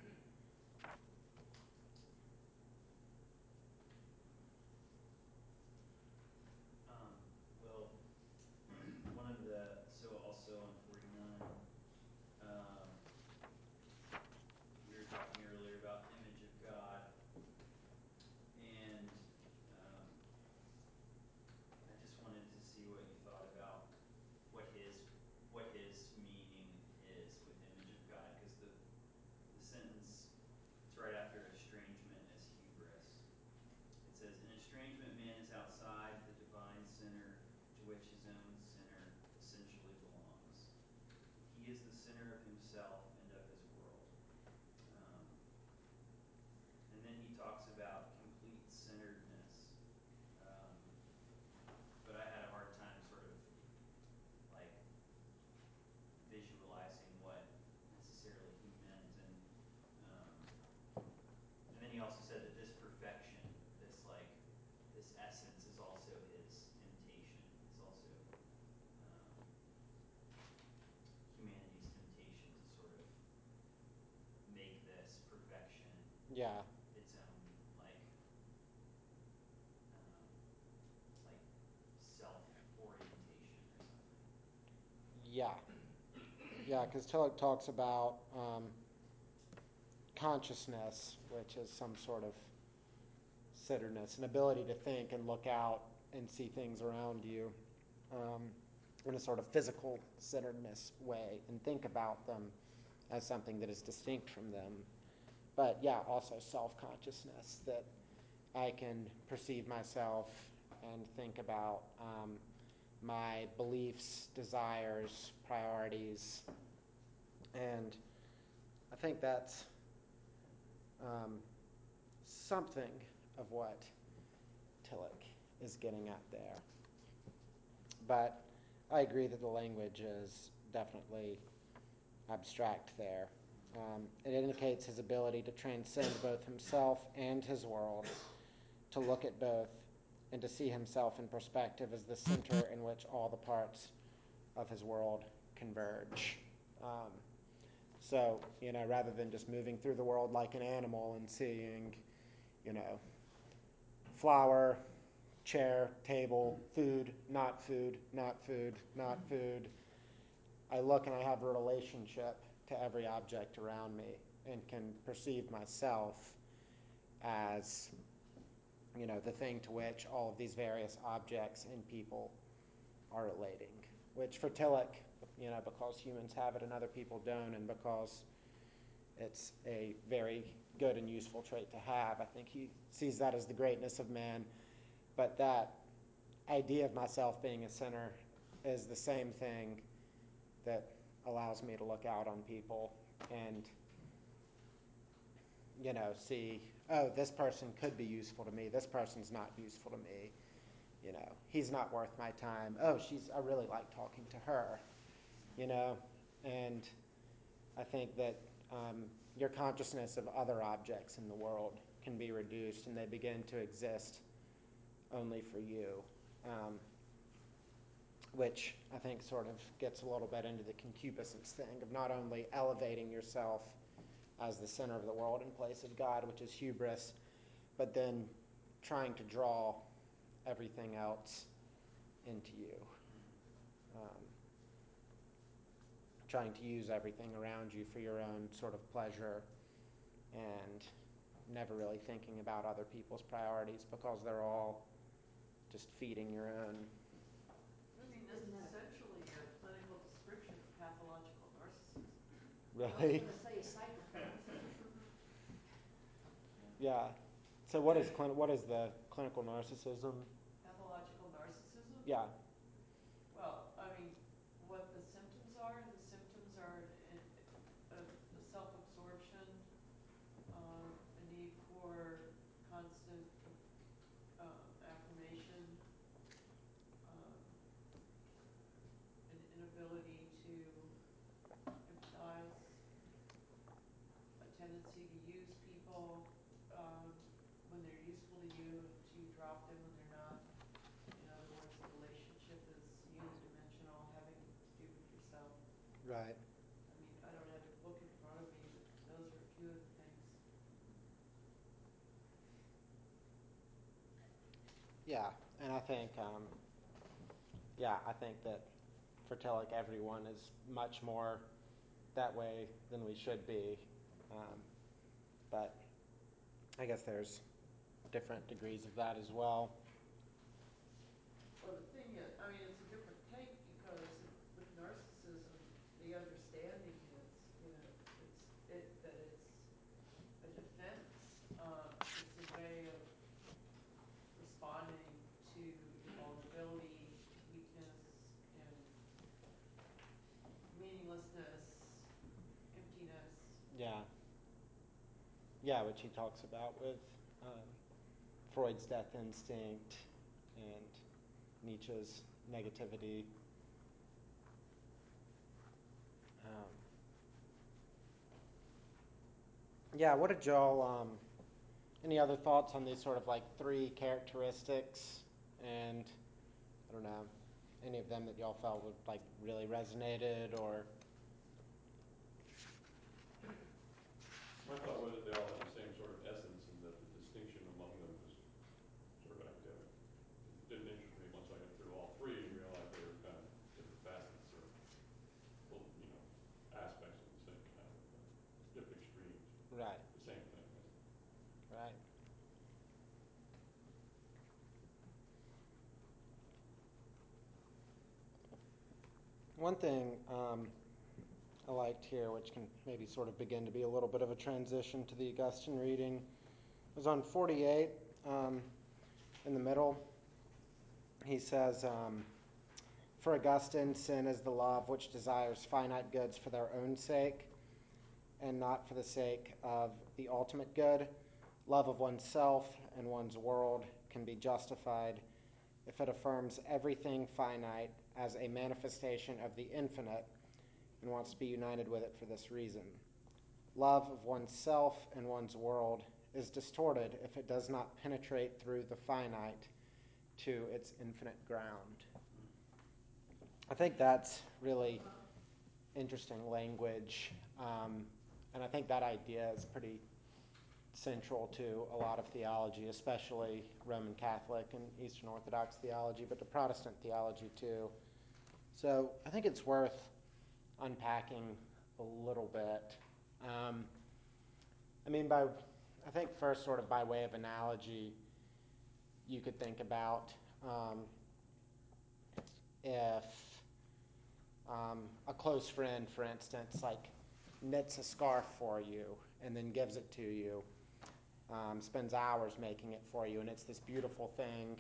[SPEAKER 7] Um, well, one of the, so also on forty-nine, um, we were talking earlier about image of God, and, um, I just wanted to see what you thought about what his, what his meaning is with image of God, because the, the sentence, it's right after estrangement as hubris. It says, in estrangement, man is outside the divine center to which his own center he is the center of himself and of his world. Um, and then he talks about complete centeredness. Um, but I had a hard time sort of like visualizing what necessarily he meant. And um, and then he also said that this perfection, this like this essence, is also his temptation. Is also um, humanity's temptation to sort of make this perfection
[SPEAKER 1] Yeah,
[SPEAKER 7] its own like um, like self orientation or something.
[SPEAKER 1] yeah, yeah, because Tillich talks about um, consciousness, which is some sort of centeredness, an ability to think and look out and see things around you um, in a sort of physical centeredness way and think about them as something that is distinct from them. But yeah, also self-consciousness, that I can perceive myself and think about um, my beliefs, desires, priorities, and I think that's um, something of what Tillich is getting at there. But I agree that the language is definitely abstract there. Um, it indicates his ability to transcend both himself and his world, to look at both, and to see himself in perspective as the center in which all the parts of his world converge. Um, so, you know, rather than just moving through the world like an animal and seeing, you know, flower, chair, table, food, not food, not food, not food, I look and I have a relationship to every object around me and can perceive myself as, you know, the thing to which all of these various objects and people are relating, which for Tillich, you know, because humans have it and other people don't, and because it's a very good and useful trait to have, I think he sees that as the greatness of man. But that idea of myself being a sinner is the same thing that allows me to look out on people and, you know, see, oh, this person could be useful to me. This person's not useful to me. You know, he's not worth my time. Oh, she's, I really like talking to her, you know. And I think that um, your consciousness of other objects in the world can be reduced and they begin to exist only for you. Um, which I think sort of gets a little bit into the concupiscence thing of not only elevating yourself as the center of the world in place of God, which is hubris, but then trying to draw everything else into you. Um, trying to use everything around you for your own sort of pleasure and never really thinking about other people's priorities because they're all just feeding your own.
[SPEAKER 5] I mean, that's essentially a clinical description of pathological narcissism.
[SPEAKER 2] I was
[SPEAKER 1] Really?
[SPEAKER 2] gonna say a psychopath.
[SPEAKER 1] Yeah. So what is clin- what is the clinical narcissism?
[SPEAKER 5] Pathological narcissism?
[SPEAKER 1] Yeah.
[SPEAKER 5] Well, I mean, what the symptoms are, the symptoms are an, a, a self-absorption, um, a need for constant um, affirmation, um, an inability to empathize, a tendency to use people um, when they're useful to you and to drop them when they're not. In other words, the relationship is unidimensional, having to do with yourself.
[SPEAKER 1] Right.
[SPEAKER 5] I mean, I don't have a book in front of me, but those are a few of the things.
[SPEAKER 1] Yeah, and I think, um, yeah, I think that for Tillich, everyone is much more that way than we should be. Um, but I guess there's different degrees of that as well.
[SPEAKER 5] Well, the thing is, I mean, it's a different take because with narcissism, the understanding is, you know, it's it that it's a defense. Um, it's a way of responding to your vulnerability, weakness, and meaninglessness,
[SPEAKER 1] Yeah, which he talks about with um, Freud's death instinct and Nietzsche's negativity. Um, yeah, what did y'all, um, any other thoughts on these sort of like three characteristics? And I don't know, any of them that y'all felt would like really resonated or?
[SPEAKER 4] My thought was that they all had the same sort of essence and that the distinction among them was sort of academic. It didn't interest me once I got through all three and realized they were kind of different facets or, well, you know, aspects of the same kind of, uh, different extremes,
[SPEAKER 1] Right,
[SPEAKER 4] the same thing.
[SPEAKER 1] right. One thing um, I liked here, which can maybe sort of begin to be a little bit of a transition to the Augustine reading, was on forty-eight um, in the middle. He says, um, for Augustine, sin is the love which desires finite goods for their own sake and not for the sake of the ultimate good. Love of oneself and one's world can be justified if it affirms everything finite as a manifestation of the infinite and wants to be united with it for this reason. Love of oneself and one's world is distorted if it does not penetrate through the finite to its infinite ground. I think that's really interesting language, um, and I think that idea is pretty central to a lot of theology, especially Roman Catholic and Eastern Orthodox theology, but to Protestant theology too. So I think it's worth unpacking a little bit. Um, I mean, by I think first, sort of by way of analogy, you could think about um, if um, a close friend, for instance, like knits a scarf for you and then gives it to you, um, spends hours making it for you, and it's this beautiful thing.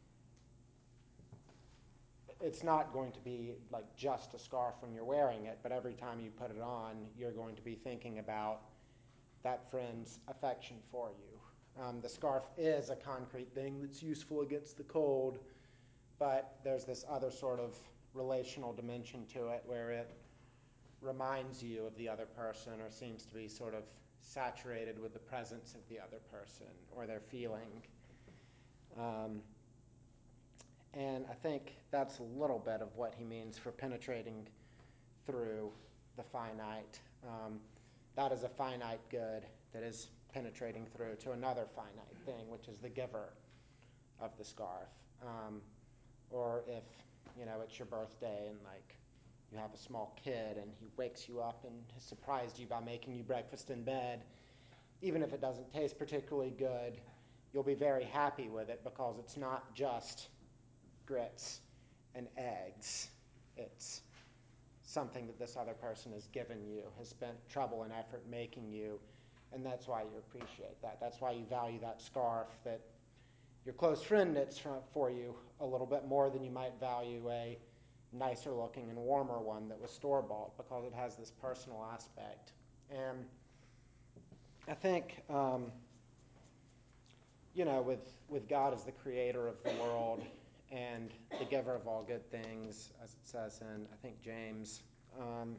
[SPEAKER 1] It's not going to be like just a scarf when you're wearing it, but every time you put it on, you're going to be thinking about that friend's affection for you. Um, the scarf is a concrete thing that's useful against the cold, but there's this other sort of relational dimension to it where it reminds you of the other person or seems to be sort of saturated with the presence of the other person or their feeling. Um, and I think that's a little bit of what he means for penetrating through the finite. Um, that is a finite good that is penetrating through to another finite thing, which is the giver of the scarf. Um, or if, you know, it's your birthday and like you have a small kid and he wakes you up and has surprised you by making you breakfast in bed, even if it doesn't taste particularly good, you'll be very happy with it because it's not just grits and eggs. It's something that this other person has given you, has spent trouble and effort making you, and that's why you appreciate that. That's why you value that scarf that your close friend knits for you a little bit more than you might value a nicer looking and warmer one that was store-bought, because it has this personal aspect. And I think, um, you know, with, with God as the creator of the world and the giver of all good things, as it says in, I think, James, um,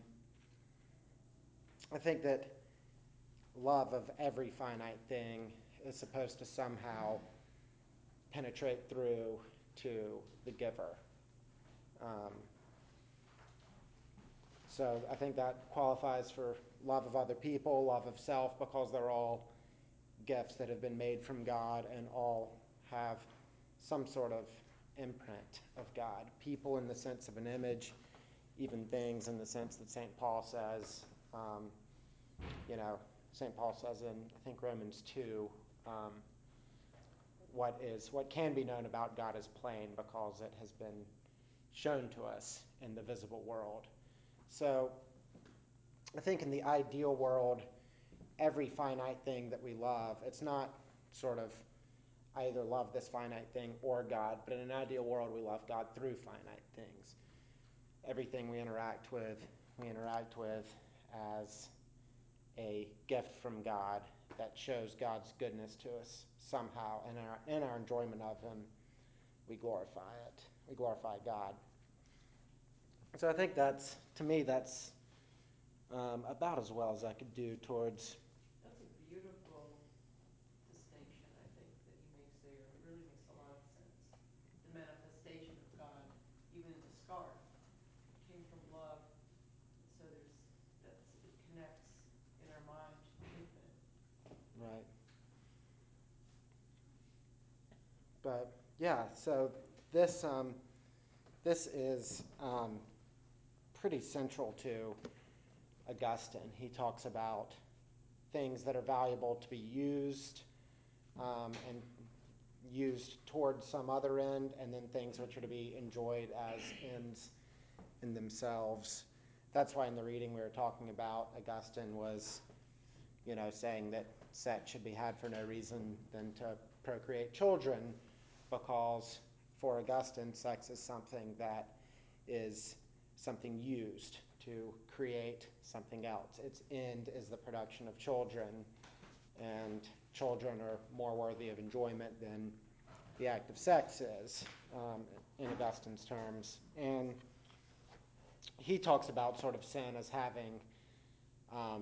[SPEAKER 1] I think that love of every finite thing is supposed to somehow penetrate through to the giver. Um, so I think that qualifies for love of other people, love of self, because they're all gifts that have been made from God and all have some sort of imprint of God. People in the sense of an image, even things in the sense that Saint Paul says, um, you know, Saint Paul says in, I think, Romans two, um, what is what can be known about God is plain because it has been shown to us in the visible world. So I think in the ideal world, every finite thing that we love, it's not sort of I either love this finite thing or God, but in an ideal world, we love God through finite things. Everything we interact with, we interact with as a gift from God that shows God's goodness to us somehow. In our, in our enjoyment of him, we glorify it. We glorify God. So I think that's, to me, that's um, about as well as I could do towards.
[SPEAKER 5] That's a beautiful distinction, I think, that he makes there. It really makes a lot of sense. The manifestation of God, even in the scar, came from love. So there's, that's, it connects in our mind to the infinite.
[SPEAKER 1] Right. But yeah, so this um, this is um, pretty central to Augustine. He talks about things that are valuable to be used um, and used towards some other end, and then things which are to be enjoyed as ends in themselves. That's why in the reading we were talking about, Augustine was, you know, saying that sex should be had for no reason than to procreate children, because for Augustine, sex is something that is something used to create something else. Its end is the production of children, and children are more worthy of enjoyment than the act of sex is, um, in Augustine's terms. And he talks about sort of sin as having um,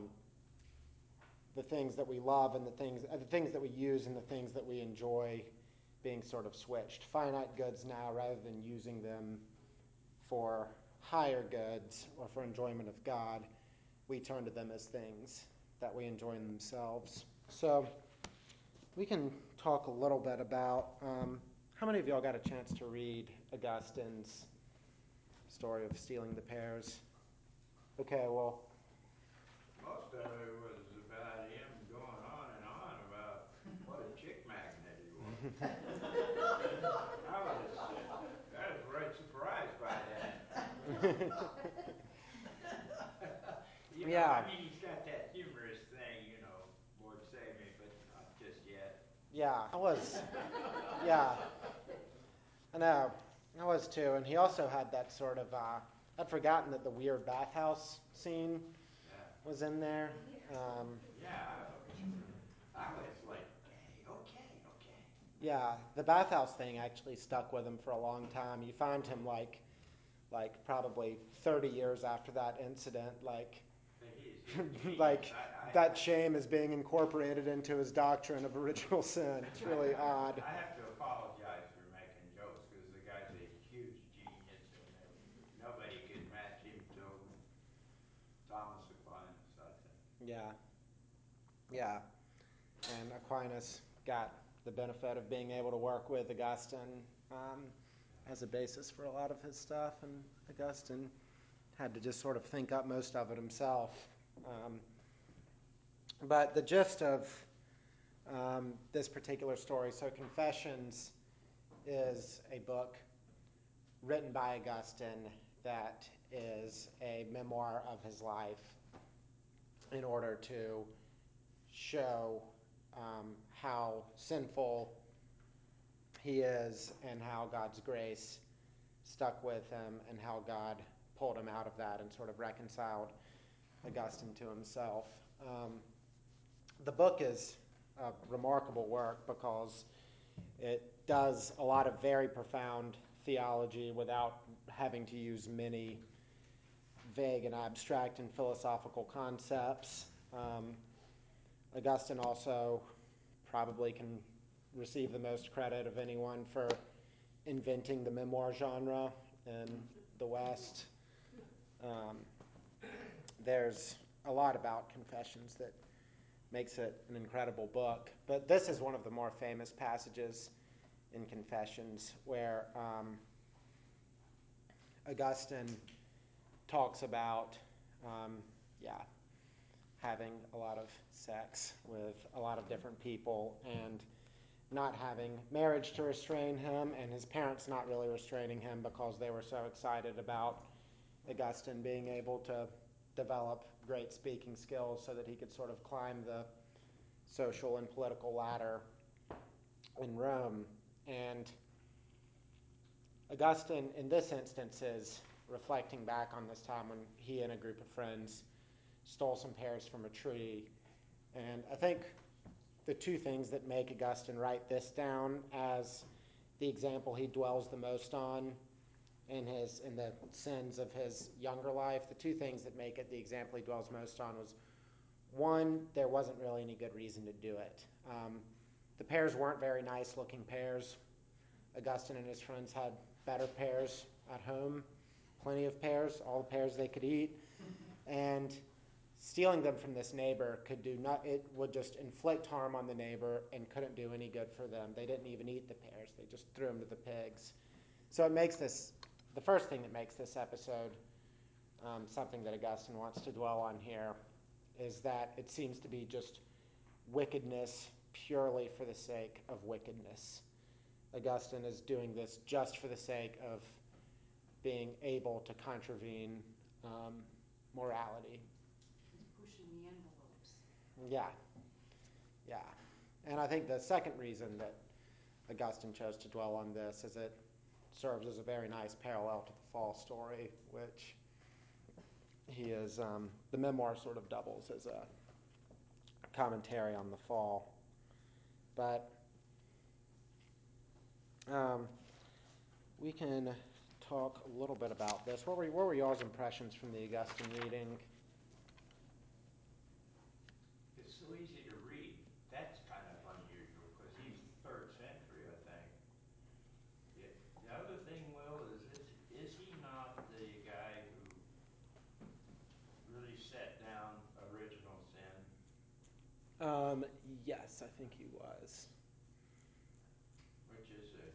[SPEAKER 1] the things that we love and the things, uh, the things that we use and the things that we enjoy being sort of switched. Finite goods now, rather than using them for higher goods or for enjoyment of God, we turn to them as things that we enjoy in themselves. So we can talk a little bit about, um, how many of y'all got a chance to read Augustine's story of stealing the pears? Okay, well,
[SPEAKER 3] Most of it was about him going on and on about what a chick magnet he was. I was, I was right surprised by that. You know,
[SPEAKER 1] Yeah.
[SPEAKER 3] I mean, he's got that humorous thing, you know, Lord save me, but not just yet.
[SPEAKER 1] yeah, I was, yeah, I know, I was too. And he also had that sort of, uh, I'd forgotten that the weird bathhouse scene
[SPEAKER 3] Yeah.
[SPEAKER 1] was in there. Um,
[SPEAKER 3] Yeah, I, I was like, okay, okay, okay.
[SPEAKER 1] yeah, the bathhouse thing actually stuck with him for a long time. You find him like, like probably thirty years after that incident, like,
[SPEAKER 3] He's, he's genius.
[SPEAKER 1] like
[SPEAKER 3] I, I,
[SPEAKER 1] that shame is being incorporated into his doctrine of original sin. It's really odd.
[SPEAKER 3] I have to apologize for making jokes because the guy's a huge genius and uh, nobody could match him till Thomas Aquinas, I think.
[SPEAKER 1] Yeah, yeah. And Aquinas got the benefit of being able to work with Augustine um, as a basis for a lot of his stuff, and Augustine had to just sort of think up most of it himself. Um, but the gist of um, this particular story, so Confessions is a book written by Augustine that is a memoir of his life in order to show um, how sinful he is and how God's grace stuck with him and how God pulled him out of that and sort of reconciled Augustine to himself. Um, the book is a remarkable work because it does a lot of very profound theology without having to use many vague and abstract and philosophical concepts. Um, Augustine also probably can receive the most credit of anyone for inventing the memoir genre in the West. Um, there's a lot about Confessions that makes it an incredible book, but this is one of the more famous passages in Confessions where um, Augustine talks about, um, yeah, having a lot of sex with a lot of different people and not having marriage to restrain him, and his parents not really restraining him because they were so excited about Augustine being able to develop great speaking skills so that he could sort of climb the social and political ladder in Rome. And Augustine, in this instance, is reflecting back on this time when he and a group of friends stole some pears from a tree. And I think the two things that make Augustine write this down as the example he dwells the most on in his in the sins of his younger life, the two things that make it the example he dwells most on was, one, there wasn't really any good reason to do it. Um, the pears weren't very nice looking pears. Augustine and his friends had better pears at home, plenty of pears, all the pears they could eat, and stealing them from this neighbor could do not, it would just inflict harm on the neighbor and couldn't do any good for them. They didn't even eat the pears, they just threw them to the pigs. So it makes this, the first thing that makes this episode um, something that Augustine wants to dwell on here is that it seems to be just wickedness purely for the sake of wickedness. Augustine is doing this just for the sake of being able to contravene um, morality.
[SPEAKER 2] He's pushing the envelopes.
[SPEAKER 1] Yeah, yeah. And I think the second reason that Augustine chose to dwell on this is it serves as a very nice parallel to the fall story, which he is, um, the memoir sort of doubles as a commentary on the fall. But um, we can talk a little bit about this. What were, what were y'all's impressions from the Augustine reading?
[SPEAKER 3] It's so easy to read. That's kind of unusual because he's third century, I think. Yeah. The other thing, Will, is is is he not the guy who really set down original sin?
[SPEAKER 1] Um, yes, I think he was.
[SPEAKER 3] Which is a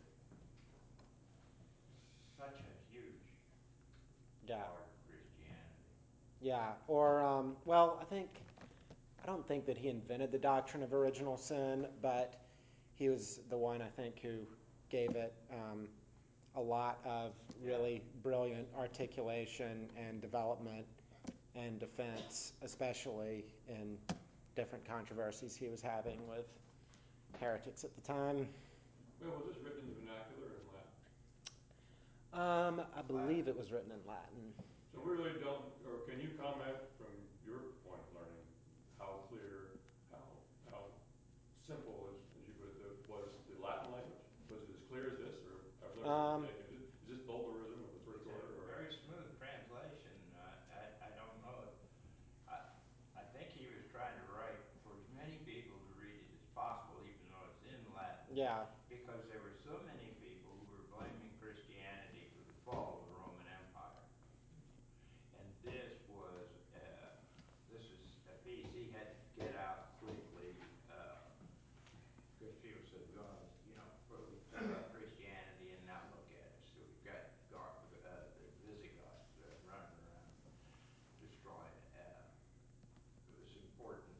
[SPEAKER 3] such a huge
[SPEAKER 1] Yeah.
[SPEAKER 3] part of Christianity.
[SPEAKER 1] Yeah, or, um, well, I think, I don't think that he invented the doctrine of original sin, but he was the one, I think, who gave it um, a lot of really
[SPEAKER 3] Yeah.
[SPEAKER 1] brilliant articulation and development and defense, especially in different controversies he was having with heretics at the time.
[SPEAKER 4] Well, was this written in the vernacular or in Latin?
[SPEAKER 1] Um, I believe it was written in Latin.
[SPEAKER 4] So we really don't, or can you comment from your point of learning, how clear, how how simple, as, as you put it, was the Latin language? Was it as clear as this, or I've never
[SPEAKER 1] Um,
[SPEAKER 4] taken it? Is this Dolerism of the first
[SPEAKER 3] It's
[SPEAKER 4] order,
[SPEAKER 3] a
[SPEAKER 4] or?
[SPEAKER 3] very smooth translation. Uh, I, I don't know. I, I think he was trying to write for as many people to read it as possible, even though it's in Latin.
[SPEAKER 1] yeah.
[SPEAKER 3] Because there were so many people who were blaming Christianity for the fall of the Roman Empire. And this was, uh, this was a piece he had to get out quickly, uh, because people said, well, you know, well, we took out Christianity and now look at us. So we've got Gar- uh, the Visigoths uh, running around destroying it. Uh, it was important.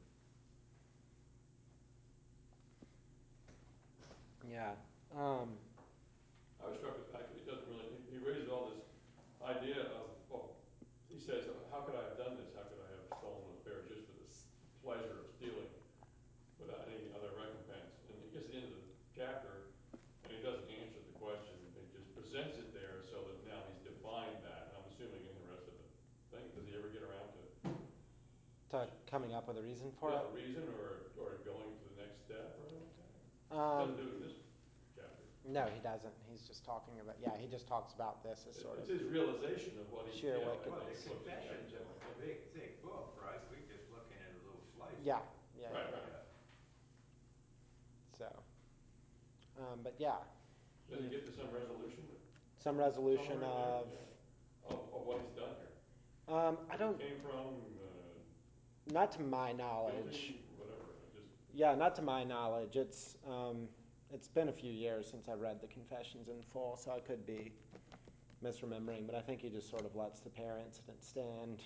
[SPEAKER 1] Yeah. Um,
[SPEAKER 4] I was struck with the fact that he doesn't really, he, he raises all this idea of, well, he says, how could I have done this? How could I have stolen those bears just for the pleasure of stealing without any other recompense? And he gets to the end of the chapter and he doesn't answer the question. He just presents it there so that now he's defined that. And I'm assuming in the rest of the thing, does he ever get around to
[SPEAKER 1] to coming up with a reason for
[SPEAKER 4] yeah,
[SPEAKER 1] it?
[SPEAKER 4] a reason or, or going to the next step or anything like that? He
[SPEAKER 1] Um,
[SPEAKER 4] doesn't do it in this chapter.
[SPEAKER 1] no, he doesn't. He's just talking about, yeah, he just talks about this as sort
[SPEAKER 4] It's
[SPEAKER 1] of
[SPEAKER 4] his realization of what he,
[SPEAKER 1] sheer
[SPEAKER 4] you know, I
[SPEAKER 3] Well, the
[SPEAKER 1] wickedness.
[SPEAKER 4] think what this
[SPEAKER 3] Confession's
[SPEAKER 4] chapter's
[SPEAKER 3] a,
[SPEAKER 4] all
[SPEAKER 3] a
[SPEAKER 4] about.
[SPEAKER 3] big, thick book, right? We're just looking at a little slice
[SPEAKER 1] Yeah,
[SPEAKER 3] of it.
[SPEAKER 1] yeah,
[SPEAKER 4] Right,
[SPEAKER 1] yeah.
[SPEAKER 4] right.
[SPEAKER 3] Yeah.
[SPEAKER 1] So, um, but yeah,
[SPEAKER 4] Does he get to some resolution?
[SPEAKER 1] some resolution
[SPEAKER 4] somewhere in there?
[SPEAKER 1] of,
[SPEAKER 4] Yeah. of, of what he's done here?
[SPEAKER 1] um, I
[SPEAKER 4] Where
[SPEAKER 1] don't,
[SPEAKER 4] he came from, uh,
[SPEAKER 1] not to my knowledge.
[SPEAKER 4] guilty, whatever, I just,
[SPEAKER 1] Yeah, not to my knowledge. It's, um, it's been a few years since I read the Confessions in full, so I could be misremembering, but I think he just sort of lets the pair incident stand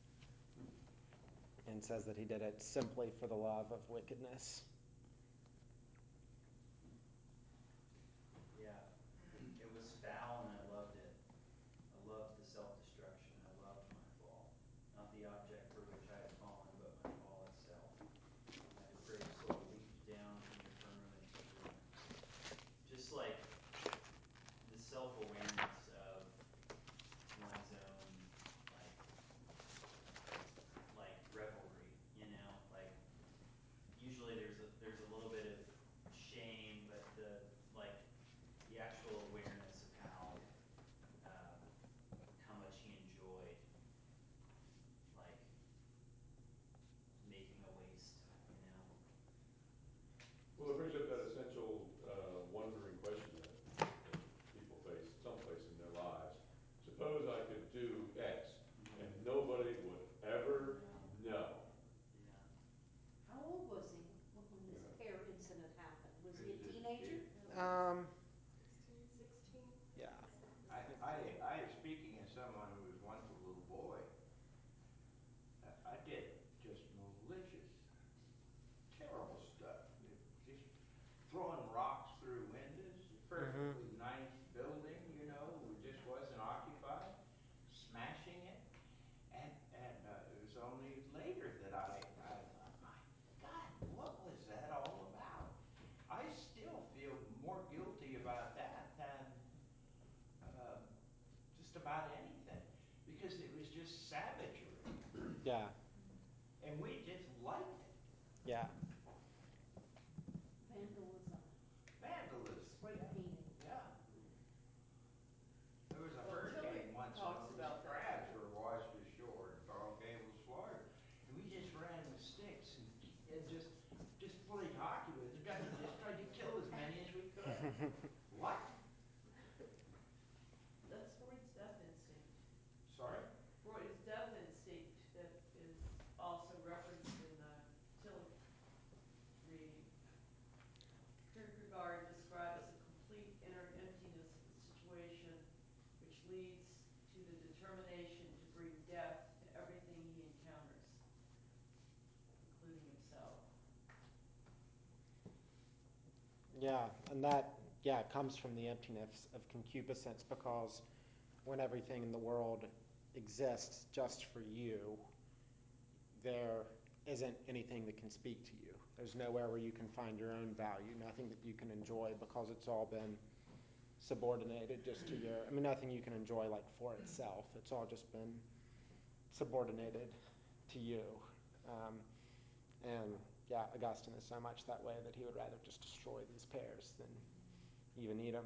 [SPEAKER 1] and says that he did it simply for the love of wickedness.
[SPEAKER 7] Yeah, it was foul and I loved it. I loved the self-destruction. I loved my fall. Not the object for which I had fallen, but my fall itself. My depraved soul leaped down from the firmament to ruin. Just like the self-awareness of one's own, like, like revelry, you know? Like, usually there's a,
[SPEAKER 1] Um,
[SPEAKER 5] Sixteen, sixteen?
[SPEAKER 1] yeah.
[SPEAKER 3] I, I, I, speaking as someone who was once a little boy, I, I did just malicious, terrible stuff. Just throwing rocks through windows, a perfectly nice building, you know, who just wasn't occupied, smashing it. And, and uh, it was only later that I, I thought, my God, what was that all about? I still feel more guilty about that than uh, just about anything, because it was just savagery,
[SPEAKER 1] Yeah.
[SPEAKER 3] and we just liked it.
[SPEAKER 1] Yeah.
[SPEAKER 2] Vandalism,
[SPEAKER 3] Vandalism.
[SPEAKER 2] spray
[SPEAKER 3] Yeah.
[SPEAKER 2] painting.
[SPEAKER 3] Yeah. There was a
[SPEAKER 5] Well, Tilly
[SPEAKER 3] hurricane once, and
[SPEAKER 5] talks
[SPEAKER 3] all these
[SPEAKER 5] about that.
[SPEAKER 3] crabs were washed ashore in Coral Gables, Florida. And we just ran with sticks and, and just, just played hockey with the guys and just tried to kill as many as we could. What?
[SPEAKER 5] That's Freud's death instinct.
[SPEAKER 3] Sorry?
[SPEAKER 5] Freud's death instinct that is also referenced in the Tillich reading. Kierkegaard describes the complete inner emptiness of the situation, which leads to the determination to bring death to everything he encounters, including himself.
[SPEAKER 1] Yeah, and that, yeah, comes from the emptiness of concupiscence, because when everything in the world exists just for you, there isn't anything that can speak to you. There's nowhere where you can find your own value, nothing that you can enjoy, because it's all been subordinated just to your, I mean, nothing you can enjoy like for itself. It's all just been subordinated to you. Um, and yeah, Augustine is so much that way that he would rather just destroy these pears than even eat them.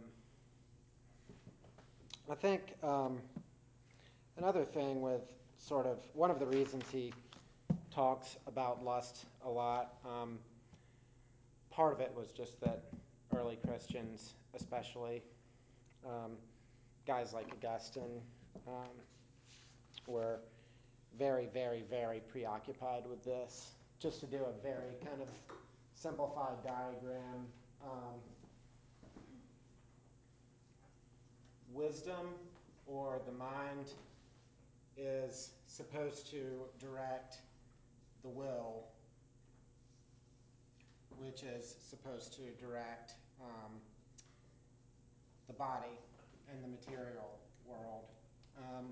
[SPEAKER 1] I think um, another thing with sort of, one of the reasons he talks about lust a lot, um, part of it was just that early Christians, especially um, guys like Augustine, um, were very, very, very preoccupied with this. Just to do a very kind of simplified diagram, um, wisdom, or the mind, is supposed to direct the will, which is supposed to direct um, the body and the material world. Um,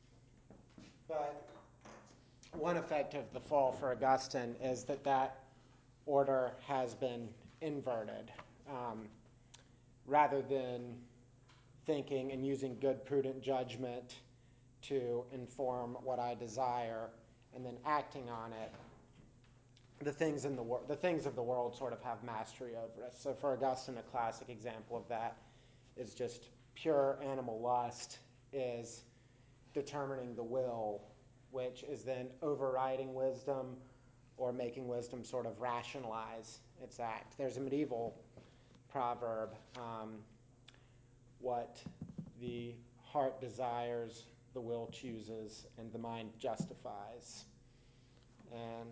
[SPEAKER 1] but one effect of the fall for Augustine is that that order has been inverted. Um, rather than thinking and using good, prudent judgment to inform what I desire and then acting on it, the things in the wor- the things of the world sort of have mastery over us. So for Augustine, a classic example of that is just pure animal lust is determining the will, which is then overriding wisdom or making wisdom sort of rationalize its act. There's a medieval proverb, um, what the heart desires, the will chooses, and the mind justifies. And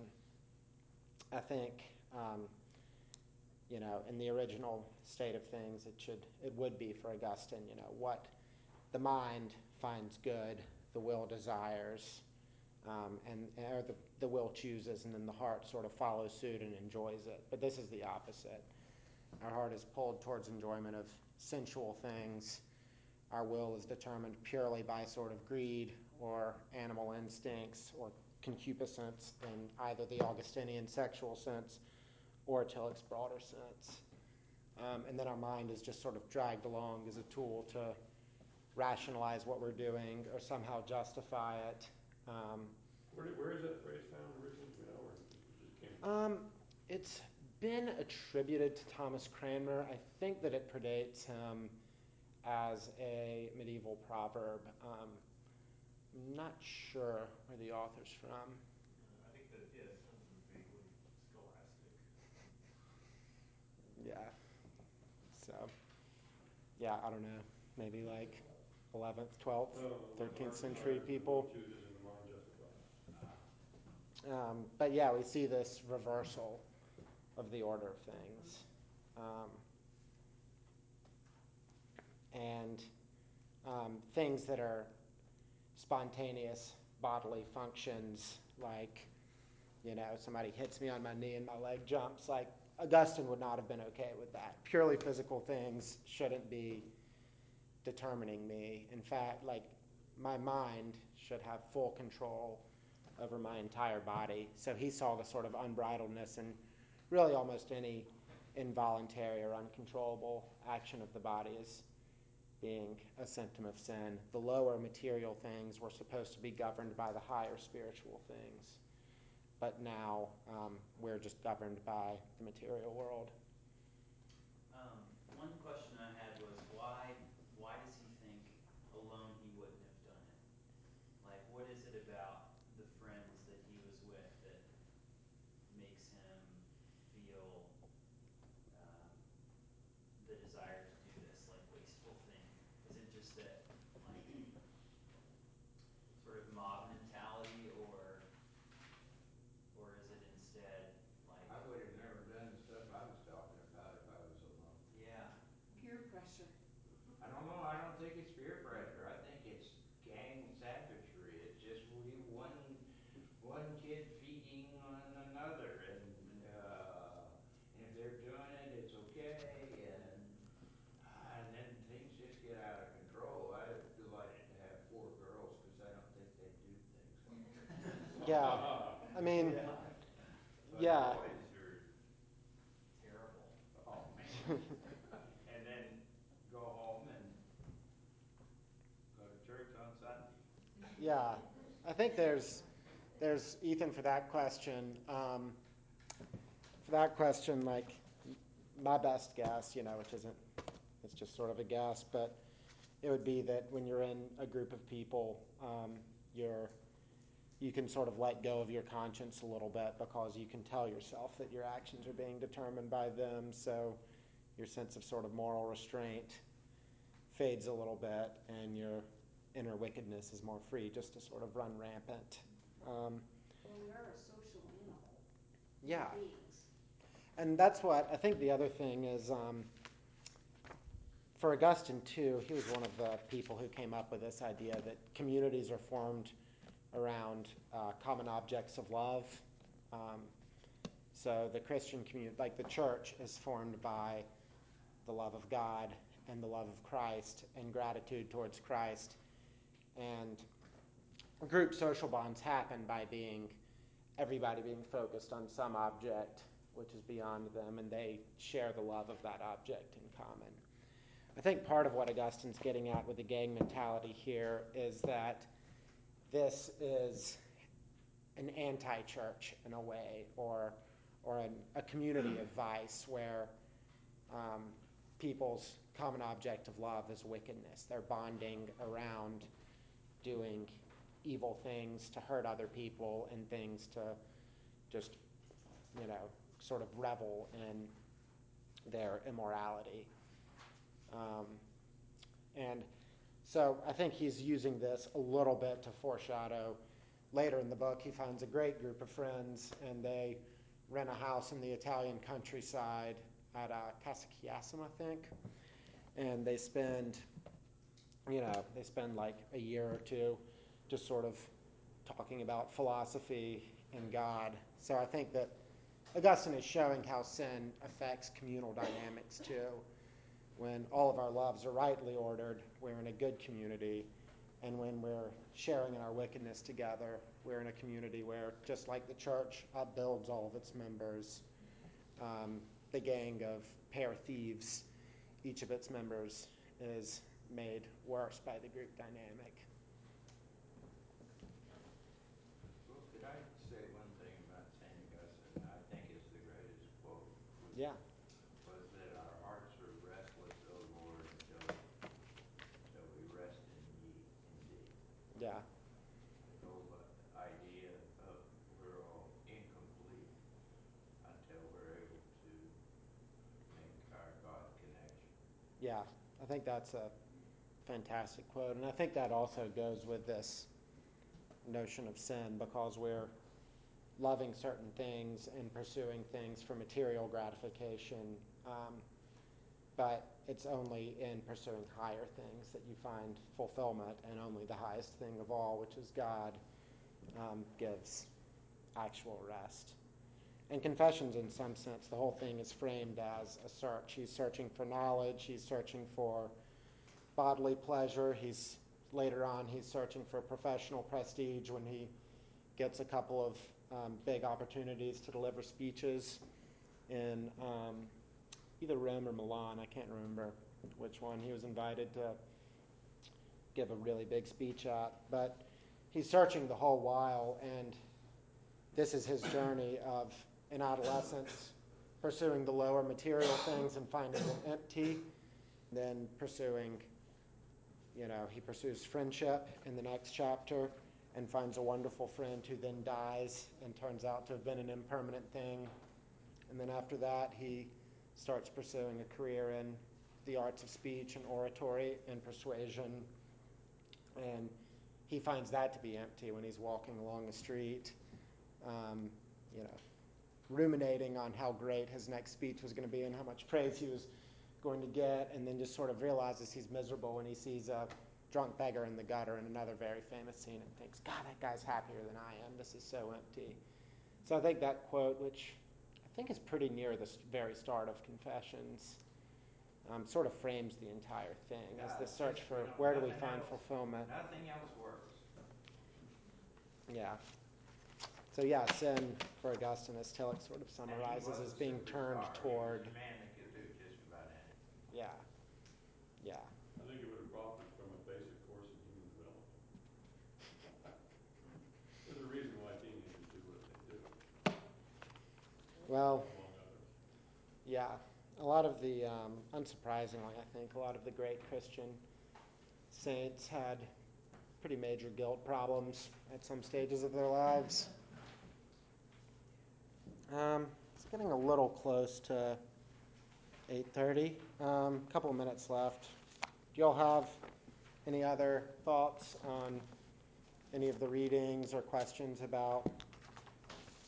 [SPEAKER 1] I think, um, you know, in the original state of things, it should, it would be for Augustine, you know, what the mind finds good, the will desires, um, and or the, the will chooses, and then the heart sort of follows suit and enjoys it. But this is the opposite. Our heart is pulled towards enjoyment of sensual things. Our will is determined purely by sort of greed or animal instincts or concupiscence in either the Augustinian sexual sense or Tillich's broader sense. Um, and then our mind is just sort of dragged along as a tool to rationalize what we're doing or somehow justify it. Um,
[SPEAKER 4] Where, did, where is that phrase found originally, do you know, or it just came?
[SPEAKER 1] um, it's been attributed to Thomas Cranmer. I think that it predates him as a medieval proverb. Um, I'm not sure where the author's from.
[SPEAKER 6] Uh, I think that, yeah, it sounds vaguely scholastic.
[SPEAKER 1] Yeah. So, yeah, I don't know. Maybe like eleventh, twelfth,
[SPEAKER 4] No, the
[SPEAKER 1] thirteenth
[SPEAKER 4] heart
[SPEAKER 1] century
[SPEAKER 4] desires, the
[SPEAKER 1] people.
[SPEAKER 4] will chooses, and the mind justifies.
[SPEAKER 1] Um, but yeah, we see this reversal of the order of things. Um, and um, things that are spontaneous bodily functions, like, you know, somebody hits me on my knee and my leg jumps. Like, Augustine would not have been okay with that. Purely physical things shouldn't be determining me. In fact, like, my mind should have full control over my entire body. So he saw the sort of unbridledness in really almost any involuntary or uncontrollable action of the body as being a symptom of sin. The lower material things were supposed to be governed by the higher spiritual things. But now um, we're just governed by the material world.
[SPEAKER 7] Um, one question I had was why why does he think alone he wouldn't have done it? Like, what is it about the friends that he was with that makes him feel um, the desire to do this, like, wasteful thing? Is it just that, like, sort of mob mentality, or or is it instead like,
[SPEAKER 3] I would have never done the stuff I was talking about if I was alone.
[SPEAKER 7] yeah,
[SPEAKER 2] Peer pressure.
[SPEAKER 3] I don't know, I don't think it's peer pressure, I think it's gang savagery, it's just we, one, one kid feeding on another, and, uh, and if they're doing it, it's okay, and, uh, and then things just get out of control. I'm delighted to have four girls, cause I don't think they do things like that.
[SPEAKER 1] Yeah, I mean,
[SPEAKER 7] yeah,
[SPEAKER 3] But
[SPEAKER 1] yeah.
[SPEAKER 3] boys are,
[SPEAKER 7] terrible.
[SPEAKER 3] oh man, and then go home and go to church on Sunday.
[SPEAKER 1] Yeah, I think there's, there's Ethan, for that question. Um, for that question, like, my best guess, you know, which isn't, it's just sort of a guess, but it would be that when you're in a group of people, um, you're, you can sort of let go of your conscience a little bit because you can tell yourself that your actions are being determined by them. So your sense of sort of moral restraint fades a little bit, and your inner wickedness is more free just to sort of run rampant. Um,
[SPEAKER 2] Well, we are a social animal.
[SPEAKER 1] yeah.
[SPEAKER 2] Beings.
[SPEAKER 1] And that's what I think the other thing is, um, for Augustine too, he was one of the people who came up with this idea that communities are formed around uh, common objects of love. Um, so the Christian community, like the church, is formed by the love of God and the love of Christ and gratitude towards Christ. And group social bonds happen by being everybody being focused on some object which is beyond them, and they share the love of that object in common. I think part of what Augustine's getting at with the gang mentality here is that this is an anti-church in a way, or or an, a community of vice where um, people's common object of love is wickedness. They're bonding around doing evil things to hurt other people and things to just, you know, sort of revel in their immorality. Um, and so I think he's using this a little bit to foreshadow. Later in the book, he finds a great group of friends, and they rent a house in the Italian countryside at uh, Casa Chiasima, I think. And they spend, you know, they spend like a year or two just sort of talking about philosophy and God. So I think that Augustine is showing how sin affects communal dynamics too. When all of our loves are rightly ordered, we're in a good community. And when we're sharing in our wickedness together, we're in a community where, just like the church upbuilds all of its members, um, the gang of pair thieves, each of its members is made worse by the group dynamic.
[SPEAKER 3] Well, could I say one thing about Saint Augustine, I think is the greatest quote, was,
[SPEAKER 1] Yeah.
[SPEAKER 3] was that our hearts are restless, O Lord, until, until we rest in ye, in thee.
[SPEAKER 1] Yeah.
[SPEAKER 3] The whole uh, idea of we're all incomplete until we're able to make our God connection.
[SPEAKER 1] Yeah. I think that's a fantastic quote. And I think that also goes with this notion of sin, because we're loving certain things and pursuing things for material gratification. Um, but it's only in pursuing higher things that you find fulfillment, and only the highest thing of all, which is God, um, gives actual rest. And Confessions, in some sense, the whole thing is framed as a search. He's searching for knowledge. He's searching for bodily pleasure. He's later on, he's searching for professional prestige when he gets a couple of um, big opportunities to deliver speeches in um, either Rome or Milan. I can't remember which one he was invited to give a really big speech at. But he's searching the whole while, and this is his journey of, in adolescence, pursuing the lower material things and finding them empty, then pursuing, you know, he pursues friendship in the next chapter and finds a wonderful friend who then dies and turns out to have been an impermanent thing. And then after that, he starts pursuing a career in the arts of speech and oratory and persuasion. And he finds that to be empty when he's walking along the street, um, you know, ruminating on how great his next speech was going to be and how much praise he was going to get, and then just sort of realizes he's miserable when he sees a drunk beggar in the gutter in another very famous scene and thinks, God, that guy's happier than I am. This is so empty. So I think that quote, which I think is pretty near the very start of Confessions, um, sort of frames the entire thing as the search for where do we find fulfillment.
[SPEAKER 3] Nothing else works.
[SPEAKER 1] Yeah. So yeah, sin for Augustine, as Tillich sort of summarizes, as being turned toward.
[SPEAKER 3] He was a man that could do just about anything.
[SPEAKER 1] Yeah. Yeah.
[SPEAKER 4] I think it would have profited from a basic course in human development. There's a reason why teenagers do what they do.
[SPEAKER 1] Well,
[SPEAKER 4] among others.
[SPEAKER 1] Yeah. A lot of the, um, unsurprisingly, I think, a lot of the great Christian saints had pretty major guilt problems at some stages of their lives. Um, it's getting a little close to eight thirty. A um, couple of minutes left. Do y'all have any other thoughts on any of the readings or questions about